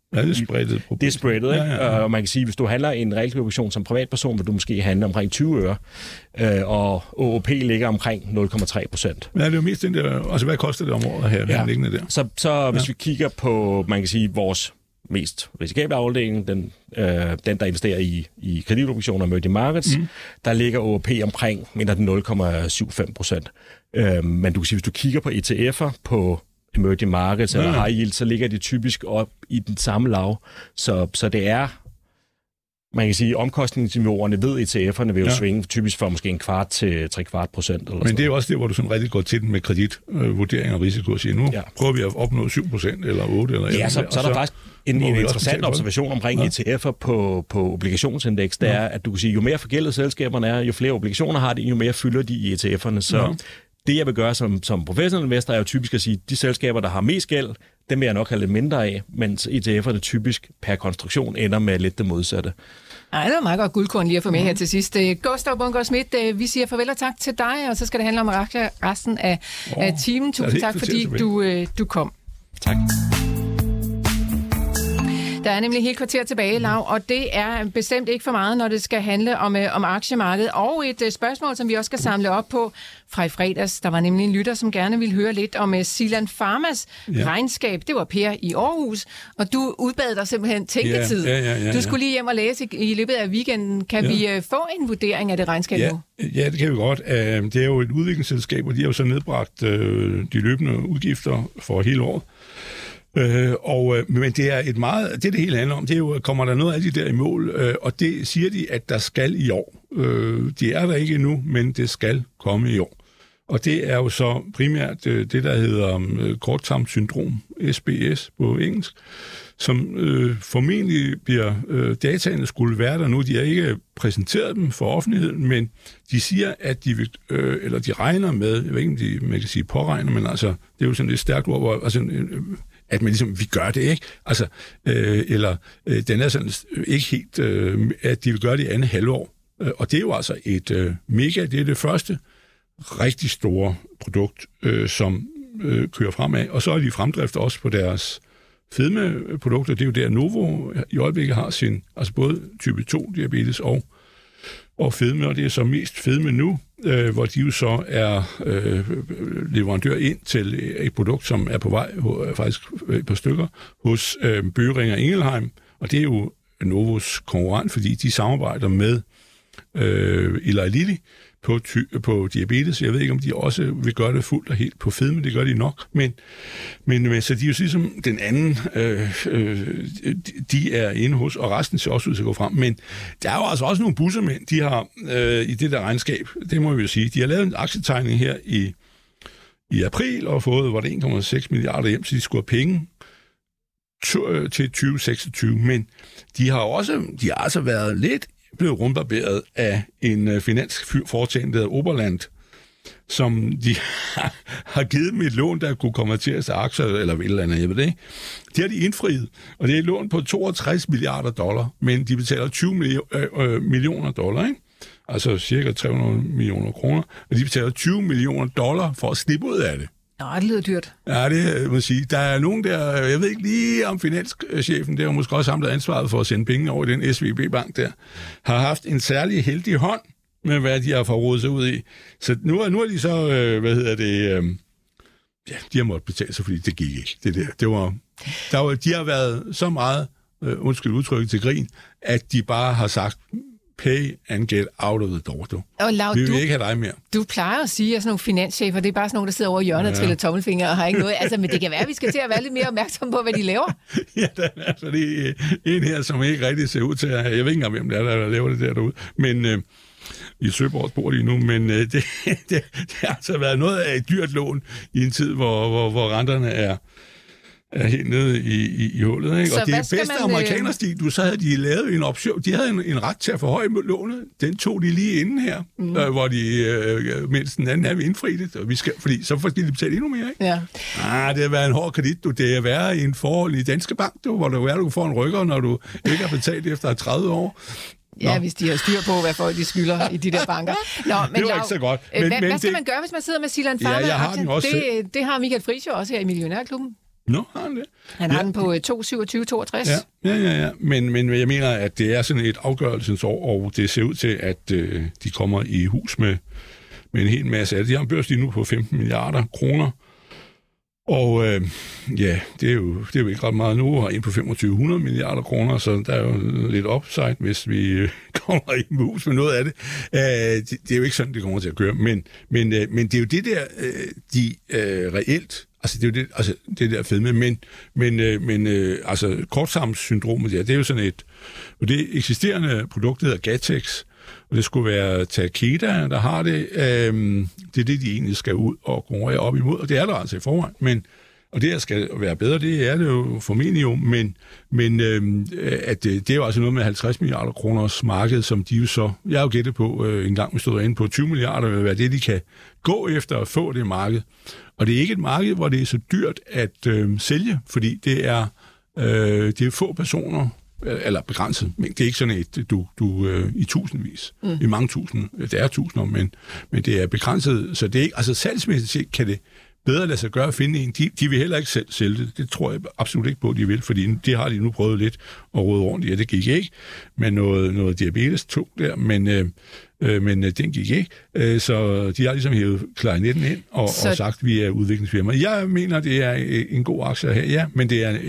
Ja, det er spreadet. Det er spreadet, ikke? Og man kan sige, hvis du handler en realkreditobligation som privatperson, vil du måske handle omkring 20 øre, og OOP ligger omkring 0,3%. Ja, det er jo mest den der, altså hvad koster det om året her, liggende der? Så hvis vi kigger på, man kan sige, vores mest risikable afdeling, den der investerer i kreditobligationer og emerging markets, der ligger OOP omkring, mener den 0,75%. Men du kan sige, hvis du kigger på ETF'er på emerging markets eller high yield, så ligger de typisk op i den samme lav. Så det er, man kan sige, omkostningsniveauerne ved ETF'erne vil jo svinge typisk fra måske 1/4 til 3/4%. Men det er jo også det, hvor du sådan rigtig går til den med kreditvurdering og risiko og siger, nu prøver vi at opnå 7% eller 8 eller ja, så er der faktisk en interessant observation omkring ETF'er på obligationsindeks, det er, at du kan sige, jo mere forgældede selskaberne er, jo flere obligationer har de, jo mere fylder de i ETF'erne. Så det, jeg vil gøre som professionel investor, er jo typisk at sige, de selskaber, der har mest gæld, dem vil jeg nok have lidt mindre af, mens ETF'erne typisk per konstruktion ender med lidt det modsatte. Ej, det var meget godt guldkorn lige at få med her til sidst. Gustav Bunker Schmidt, vi siger farvel og tak til dig, og så skal det handle om resten af teamen. Tusind tak, fordi du kom. Tak. Der er nemlig helt kvarter tilbage, Lav, og det er bestemt ikke for meget, når det skal handle om aktiemarkedet. Og et spørgsmål, som vi også skal samle op på fra i fredags. Der var nemlig en lytter, som gerne ville høre lidt om Zealand Pharmas regnskab. Det var Per i Aarhus, og du udbad dig simpelthen tænketid. Du skulle lige hjem og læse i løbet af weekenden. Kan vi få en vurdering af det regnskab nu? Ja, det kan vi godt. Det er jo et udviklingsselskab, og de har jo så nedbragt de løbende udgifter for hele året. Men det er det hele handler om, det er jo, kommer der noget af de der i mål, og det siger de, at der skal i år. De er der ikke endnu, men det skal komme i år. Og det er jo så primært det, der hedder korttarmsyndrom, SBS på engelsk, som formentlig bliver dataene skulle være der nu. De har ikke præsenteret dem for offentligheden, men de siger, at de vil, eller de regner med, jeg ved ikke, om man kan sige påregner, men altså, det er jo sådan et stærkt ord, hvor altså, at man ligesom, vi gør det, ikke? Altså, den er sådan ikke helt, at de vil gøre det i andet halvår. Og det er jo altså det er det første rigtig store produkt, som kører fremad. Og så er de fremdrift også på deres fedmeprodukter. Det er jo der Novo i øjeblikket har sin, altså både type 2 diabetes og fedme, og det er så mest fedme nu, hvor de jo så er leverandør ind til et produkt, som er på vej, faktisk et par stykker, hos Boehringer og Ingelheim, og det er jo Novos konkurrent, fordi de samarbejder med Eli Lilly på diabetes. Jeg ved ikke, om de også vil gøre det fuldt og helt på fedme, det gør de nok, men så de er jo ligesom den anden, de er inde hos, og resten ser også ud til at gå frem. Men der er jo altså også nogle bussemænd, de har i det der regnskab, det må vi jo sige. De har lavet en aktietegning her i april og fået, var det 1,6 milliarder hjem, så de skulle have penge til 2026, men de har altså været lidt blevet rundbarberet af en finansforetagende, der hedder Oberland, som de har givet dem et lån, der kunne konverteres til aktier, eller et eller andet, jeg ved det ikke. Det har de indfriet, og det er et lån på $62 milliarder, men de betaler $20 millioner, ikke? Altså cirka 300 millioner kroner, og de betaler $20 millioner for at slippe ud af det. Nå, det lyder dyrt. Ja, det må sige. Der er nogen der, jeg ved ikke lige om finanschefen, det er måske også ham, der er ansvaret for at sende penge over i den SVB-bank der, har haft en særlig heldig hånd med, hvad de har forrådet sig ud i. Så nu er de så, de har måttet betale sig, fordi det gik ikke. De har været så meget, undskyld udtrykket til grin, at de bare har sagt, pay and get out of the door. Vi vil ikke have dig mere. Du plejer at sige, at sådan nogle finanschefer, det er bare sådan nogle, der sidder over i hjørnet og triller tommelfingre og har ikke noget. Altså, men det kan være, at vi skal til at være lidt mere opmærksomme på, hvad de laver. Ja, der er altså en her, som ikke rigtig ser ud til at... Jeg ved ikke engang, hvem det er, der laver det derude. Men i Søborg bor de nu, men det har altså været noget af et dyrt lån i en tid, hvor renterne er helt nede i hullet, ikke? Og det bedste amerikanerstil, så havde de lavet en option. De havde en ret til at forhøje lånet. Den tog de lige inden her, hvor de, mens den anden havde indfriet det. Fordi så får de betalt endnu mere, ikke? Ja. Det har været en hård kredit, du. Det er været i en forhold i Danske Bank, du, hvor du får en rykker, når du ikke har betalt efter 30 år. Ja, hvis de har styr på, hvad folk de skylder i de der banker. Nå, men det var ikke så godt. Hvad skal man gøre, hvis man sidder med Zealand Pharma? Ja, jeg har den også. Det har Michael Friis jo også her i Millionærklubben. Nå, har han det? Han har den på 2,27,62. Ja. Men jeg mener, at det er sådan et afgørelsens år, og det ser ud til, at de kommer i hus med en hel masse af det. De har en børs lige nu på 15 milliarder kroner. Og det er jo ikke ret meget nu, og ind på 2500 milliarder kroner, så der er jo lidt upside, hvis vi kommer i hus med noget af det. Det er jo ikke sådan, det kommer til at køre, men det er jo det der, reelt, altså det er jo det, altså det der fedme, men kortsamsyndromet der, det er jo sådan det eksisterende produkt, der hedder Gatex, og det skulle være Takeda, der har det. Det er det, de egentlig skal ud og konkurrere op imod, og det er der altså i forvejen. Og det her skal være bedre, det er det jo formentlig jo, men at det er jo altså noget med 50 milliarder kroners marked, som de jo så, jeg har jo gættet på en gang, vi stod inde på 20 milliarder, vil være det, de kan gå efter at få det marked. Og det er ikke et marked, hvor det er så dyrt at sælge, fordi det er få personer, eller begrænset, men det er ikke sådan et, du i tusindvis, i mange tusind, det er tusinder, men det er begrænset, så det er ikke, altså salgsmæssigt set kan det bedre lade sig gøre at finde en. De vil heller ikke selv sælge det. Det tror jeg absolut ikke på, de vil, fordi det har de nu prøvet lidt at råde rundt i, og det gik ikke, med noget diabetes 2 der, men den gik ikke. Så de har ligesom hævet klarinetten ind og sagt, at vi er udviklingsfirma. Jeg mener, det er en god aktie her, ja, men det er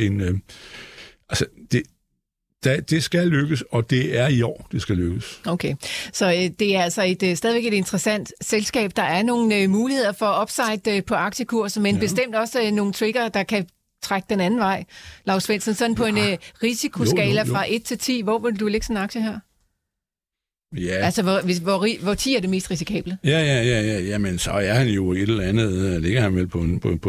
det skal lykkes, og det er i år, det skal lykkes. Okay, så det er altså stadigvæk et interessant selskab. Der er nogle muligheder for upside på aktiekurser, men bestemt også nogle trigger, der kan trække den anden vej. Lars Svendsen, sådan på en risikoskala fra 1 til 10, hvor vil du lægge sådan en aktie her? Ja. Altså, hvor 10 er det mest risikable? Ja, men så er han jo et eller andet, ligger han vel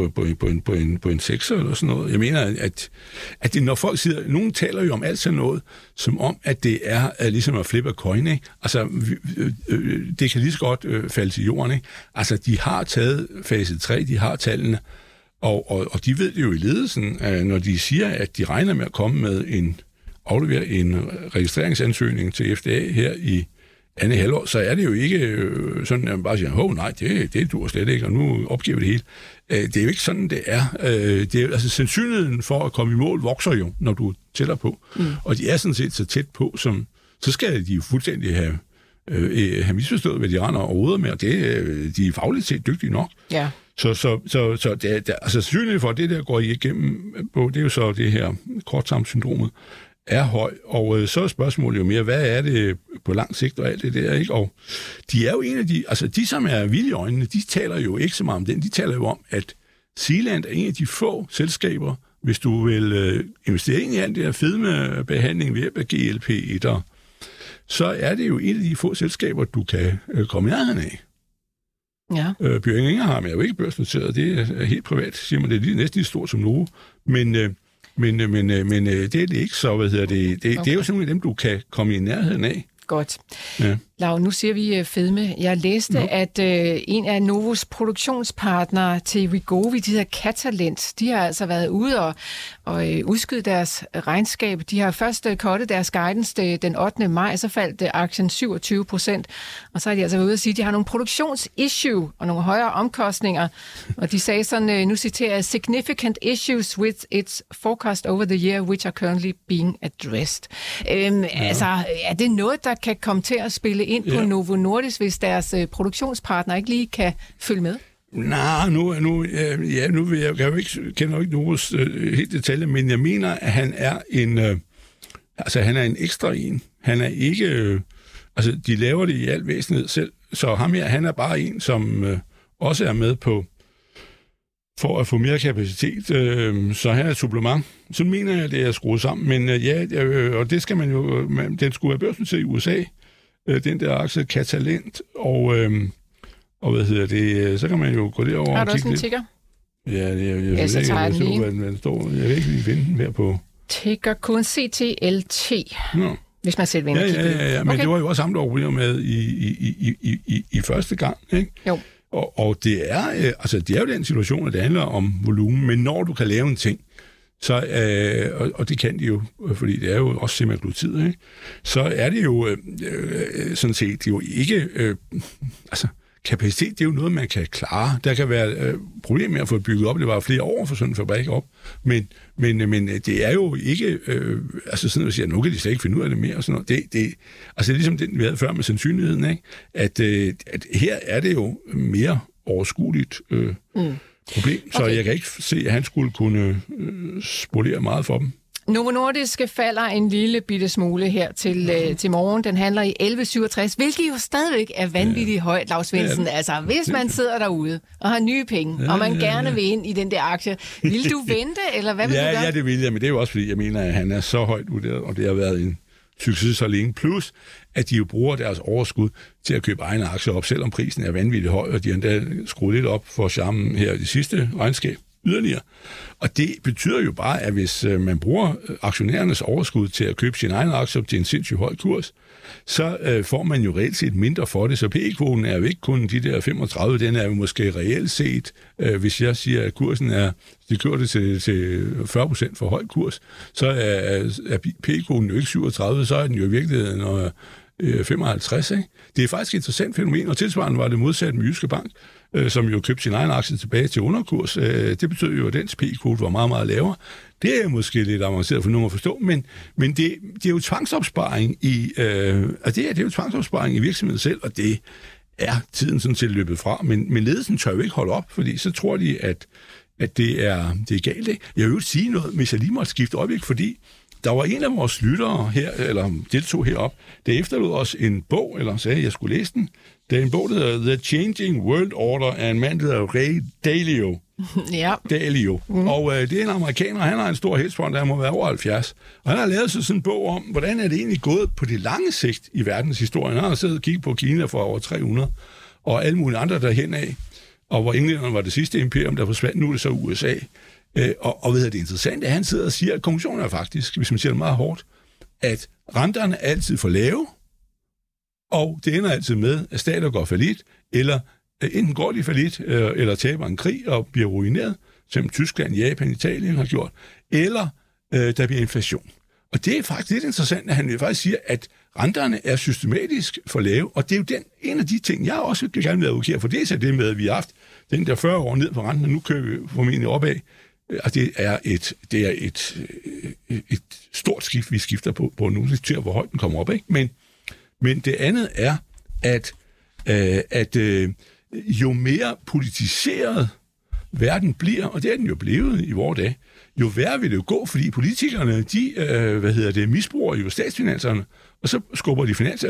på en 6 eller sådan noget. Jeg mener, at det, når folk siger, nogen taler jo om alt sådan noget, som om, at det er ligesom at flippe coin, ikke? Altså, det kan lige så godt falde til jorden, ikke? Altså, de har taget fase 3, de har tallene, og de ved det jo i ledelsen, når de siger, at de regner med at komme med aflevere en registreringsansøgning til FDA her i andet halvår, så er det jo ikke sådan, at man bare siger, nej, det dur slet ikke, og nu opgiver det hele. Det er jo ikke sådan, det er. Altså, sandsynligheden for at komme i mål vokser jo, når du tæller på. Og de er sådan set så tæt på, så skal de jo fuldstændig have misforstået, hvad de render og råder med, og de er fagligt set dygtige nok. Ja. Så det altså sandsynligheden for, at det der går igennem på, det er jo så det her kortsamsyndromet, er høj, og så er spørgsmålet jo mere, hvad er det på lang sigt og alt det der, ikke? Og de er jo en af de som er vilde i øjnene, de taler jo ikke så meget om den, de taler jo om, at Zealand er en af de få selskaber, hvis du vil investere ind i alt det her fedmebehandling ved hjælp af GLP-1'er, så er det jo en af de få selskaber, du kan komme i nærheden af. Ja. Bjørn Ingerharm er jo ikke børsnoteret, det er helt privat, siger man, det er næsten lige stort som Novo, men det er det ikke, så det er jo sådan dem, du kan komme i nærheden af. Godt. Ja. Lau, nu siger vi fedme. Jeg læste, at en af Novos produktionspartnere til Wegovy, de hedder Catalent, de har altså været ude og udskyde deres regnskab. De har først cuttet deres guidance den 8. maj, så faldt aktien 27%, og så har de altså været ude at sige, at de har nogle produktionsissue og nogle højere omkostninger, og de sagde sådan, nu citerer jeg, significant issues with its forecast over the year, which are currently being addressed. Altså, er det noget, der kan komme til at spille ind på Novo Nordisk, hvis deres produktionspartner ikke lige kan følge med? Nej, nu vil jeg jo ikke kender ikke Novos helt detaljer, men jeg mener, at han er han er en ekstra en. Han er ikke de laver det i al væsenhed selv, så ham her, han er bare en, som også er med på for at få mere kapacitet, så han er et supplement. Så mener jeg, det er skruet sammen, men og det skal man jo, den skulle have børsnoteret i USA, den der aktie Catalent, og så kan man jo gå derover og kigge lidt. Har du også en ticker? Ja, jeg så tager den lige. Hvad står. Jeg vil ikke lige finde den her på. Ticker kun CTLT. Nå. Hvis man selv vil ja, men det var jo også ham, der opererer med i første gang, ikke? Jo. Og det er jo den situation, at det handler om volumen, men når du kan lave en ting, så, og det kan de jo, fordi det er jo også semaglutid, ikke? Så er det jo sådan set jo ikke, kapacitet, det er jo noget, man kan klare. Der kan være problemer med at få det bygget op. Det var flere år for sådan en fabrik op. Men det er jo ikke... altså sådan at sige, nu kan de slet ikke finde ud af det mere. Og sådan noget. Det er ligesom den, vi havde før med sandsynligheden, ikke? At her er det jo mere overskueligt problem. Så jeg kan ikke se, at han skulle kunne spolere meget for dem. Novo Nordisk falder en lille bitte smule her til morgen. Den handler i 11,67, hvilket jo stadigvæk er vanvittigt højt, Lars Svendsen. Ja. Altså, hvis man sidder derude og har nye penge, og man gerne vil ind i den der aktie, vil du vente, eller hvad vil du gøre? Ja, det vil jeg, men det er jo også, fordi jeg mener, at han er så højt vurderet, og det har været en succes så længe. Plus, at de jo bruger deres overskud til at købe egne aktier op, selvom prisen er vanvittigt høj, og de har endda skruet lidt op for charmen her i det sidste regnskab yderligere. Og det betyder jo bare, at hvis man bruger aktionærernes overskud til at købe sin egen aktier til en sindssygt høj kurs, så får man jo reelt set mindre for det. Så PE-kvoten er jo ikke kun de der 35, den er jo måske reelt set, hvis jeg siger, at kursen er, de kører det til 40% for høj kurs, så er PE-kvoten jo ikke 37, så er den jo i virkeligheden 55, ikke? Det er faktisk et interessant fænomen, og tilsvarende var det modsat med Jyske Bank, som jo købte sin egen aktie tilbage til underkurs. Det betyder jo, at dens PE-kvote var meget, meget lavere. Det er måske lidt avanceret for nogen at forstå, men det er jo tvangsopsparing det er jo tvangsopsparing i virksomheden selv, og det er tiden sådan set løbet fra. Men ledelsen tør jo ikke holde op, fordi så tror de, at det er galt, ikke? Jeg vil jo sige noget, hvis jeg lige måtte skifte øjeblik, fordi der var en af vores lyttere her, eller deltog herop, der efterlod os en bog, eller sagde, at jeg skulle læse den. Det er en bog, der hedder The Changing World Order af en mand, der hedder Ray Dalio. Ja. Dalio. Og det er en amerikaner, han har en stor hedsfond, der må være over 70. Og han har lavet sådan en bog om, hvordan er det egentlig gået på det lange sigt i verdenshistorien. Han har siddet og kigget på Kina for over 300, og alle mulige andre derhen af. Og hvor englænderne var det sidste imperium, der forsvandt, nu er det så USA. Og ved jeg, det interessante er, at han sidder og siger, at konklusionen er faktisk, hvis man siger det meget hårdt, at renterne er altid for lave, og det ender altid med, at stater går fallit, eller enten går de fallit, eller taber en krig og bliver ruineret, som Tyskland, Japan, Italien har gjort, eller der bliver inflation. Og det er faktisk lidt interessant, at han faktisk siger, at renterne er systematisk for lave, og det er jo en af de ting, jeg også gerne vil advokere for. Det er det med, at vi har haft den der 40 år ned på renten, og nu kører vi formentlig opad. Og det er et stort skift, vi skifter på nu, til hvor højt den kommer op, ikke? Men det andet er, at jo mere politiseret verden bliver, og det er den jo blevet i vores dag, jo værre vil det jo gå, fordi politikerne, de misbruger jo statsfinanserne, og så skubber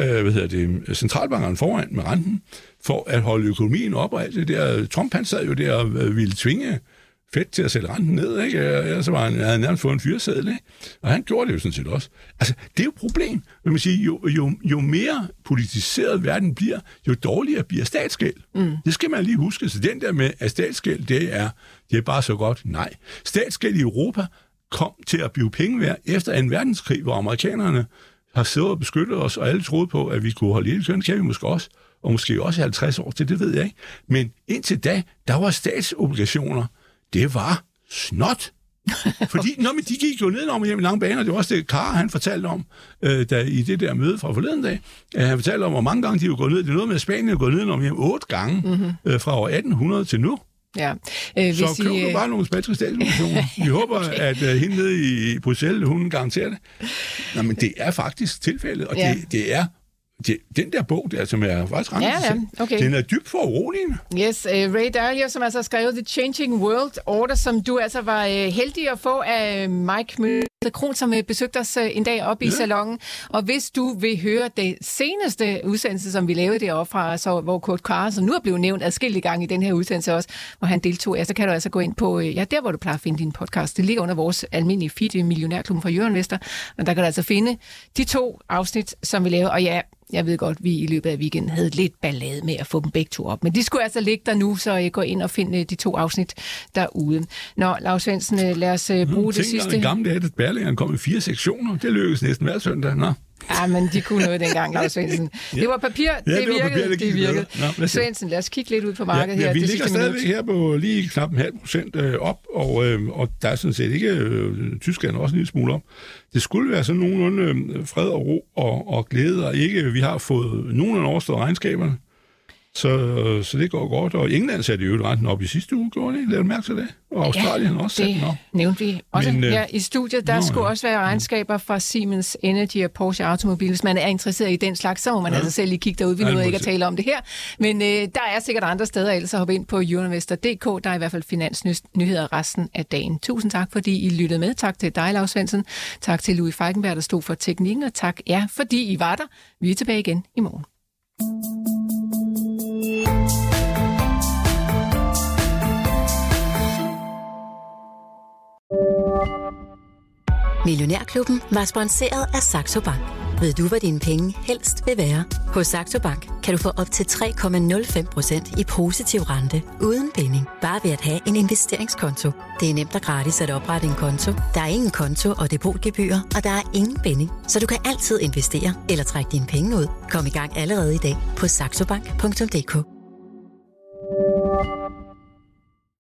de centralbankerne foran med renten, for at holde økonomien op og alt det der. Trump, han sad jo der og ville tvinge Fed til at sætte renten ned, ikke? Så var han havde nærmest fået en fyreseddel, ikke? Og han gjorde det jo sådan set også. Altså, det er jo et problem. Vil man sige, jo mere politiseret verden bliver, jo dårligere bliver statsgæld. Det skal man lige huske. Så den der med, at statsgæld, det er bare så godt. Nej. Statsgæld i Europa kom til at blive penge værd efter en verdenskrig, hvor amerikanerne har siddet og beskyttet os, og alle troede på, at vi kunne holde i det. Kan vi måske også. Og måske også 50 år til, det ved jeg ikke. Men indtil da, der var statsobligationer. Det var snot. Fordi de gik jo ned om hjem i lange baner. Det var også det, Carr, han fortalte om i det der møde fra forleden dag. Han fortalte om, hvor mange gange de er gået ned. Det er noget med, at Spanien er gået ned om hjem 8 gange fra år 1800 til nu. Ja. Så køber du bare nogle spanske statsobligationer. Vi håber, at hende nede i Bruxelles, hun garanterer det. Nå, men det er faktisk tilfældet, og det er den der bog, der, som er faktisk ret okay. Den er dybt for uroligende. Yes, Ray Dalio, som altså har skrevet The Changing World Order, som du altså var heldig at få af Mike Møller-Kron, som besøgte os en dag oppe i salonen. Og hvis du vil høre det seneste udsendelse, som vi lavede deroppe fra, så, hvor Kurt Carr, som nu er blevet nævnt adskillige gange i den her udsendelse også, hvor han deltog, så kan du altså gå ind på, der hvor du plejer at finde din podcast. Det ligger under vores almindelige feed, Millionærklubben fra Jørgen Vester, og der kan du altså finde de 2 afsnit, som vi lavede. Og ja, jeg ved godt, vi i løbet af weekenden havde lidt ballade med at få dem begge 2 op. Men de skulle altså ligge der nu, så jeg går ind og finder de 2 afsnit derude. Nå, Lars Svendsen, lad os bruge det sidste. Den gamle dag, at Berlingeren kom i 4 sektioner. Det lykkedes næsten hver søndag. Nå. Ja, men de kunne noget dengang, Lars Svendsen. Det var papir, det virkede. Svendsen, lad os kigge lidt ud på markedet her. Vi ligger stadigvæk her på lige knap 0,5% op, og der er sådan set ikke Tyskland også en lille smule op. Det skulle være sådan nogenlunde fred og ro og glæde, og ikke vi har fået nogenlunde overstået regnskaberne. Så det går godt. Og England satte jo renten op i sidste uge, gjorde det? Lad du mærke til det? Og Australien har også sat den op. Nævnte vi også her i studiet. Der skulle også være regnskaber fra Siemens Energy og Porsche Automobile. Hvis man er interesseret i den slags, så må man altså selv lige kigge derud. Vi nåede ikke at tale om det her. Men der er sikkert andre steder, ellers hop ind på euroinvestor.dk. Der er i hvert fald finansnyheder resten af dagen. Tusind tak, fordi I lyttede med. Tak til dig, Lars Svendsen. Tak til Louis Falkenberg, der stod for teknikken. Og tak fordi I var der. Vi er tilbage igen i morgen. Millionærklubben var sponsoreret af Saxo Bank. Ved du, hvad dine penge helst vil være? Hos Saxo Bank kan du få op til 3,05% i positiv rente uden binding. Bare ved at have en investeringskonto. Det er nemt og gratis at oprette en konto. Der er ingen konto og depotgebyrer, og der er ingen binding. Så du kan altid investere eller trække dine penge ud. Kom i gang allerede i dag på saxobank.dk.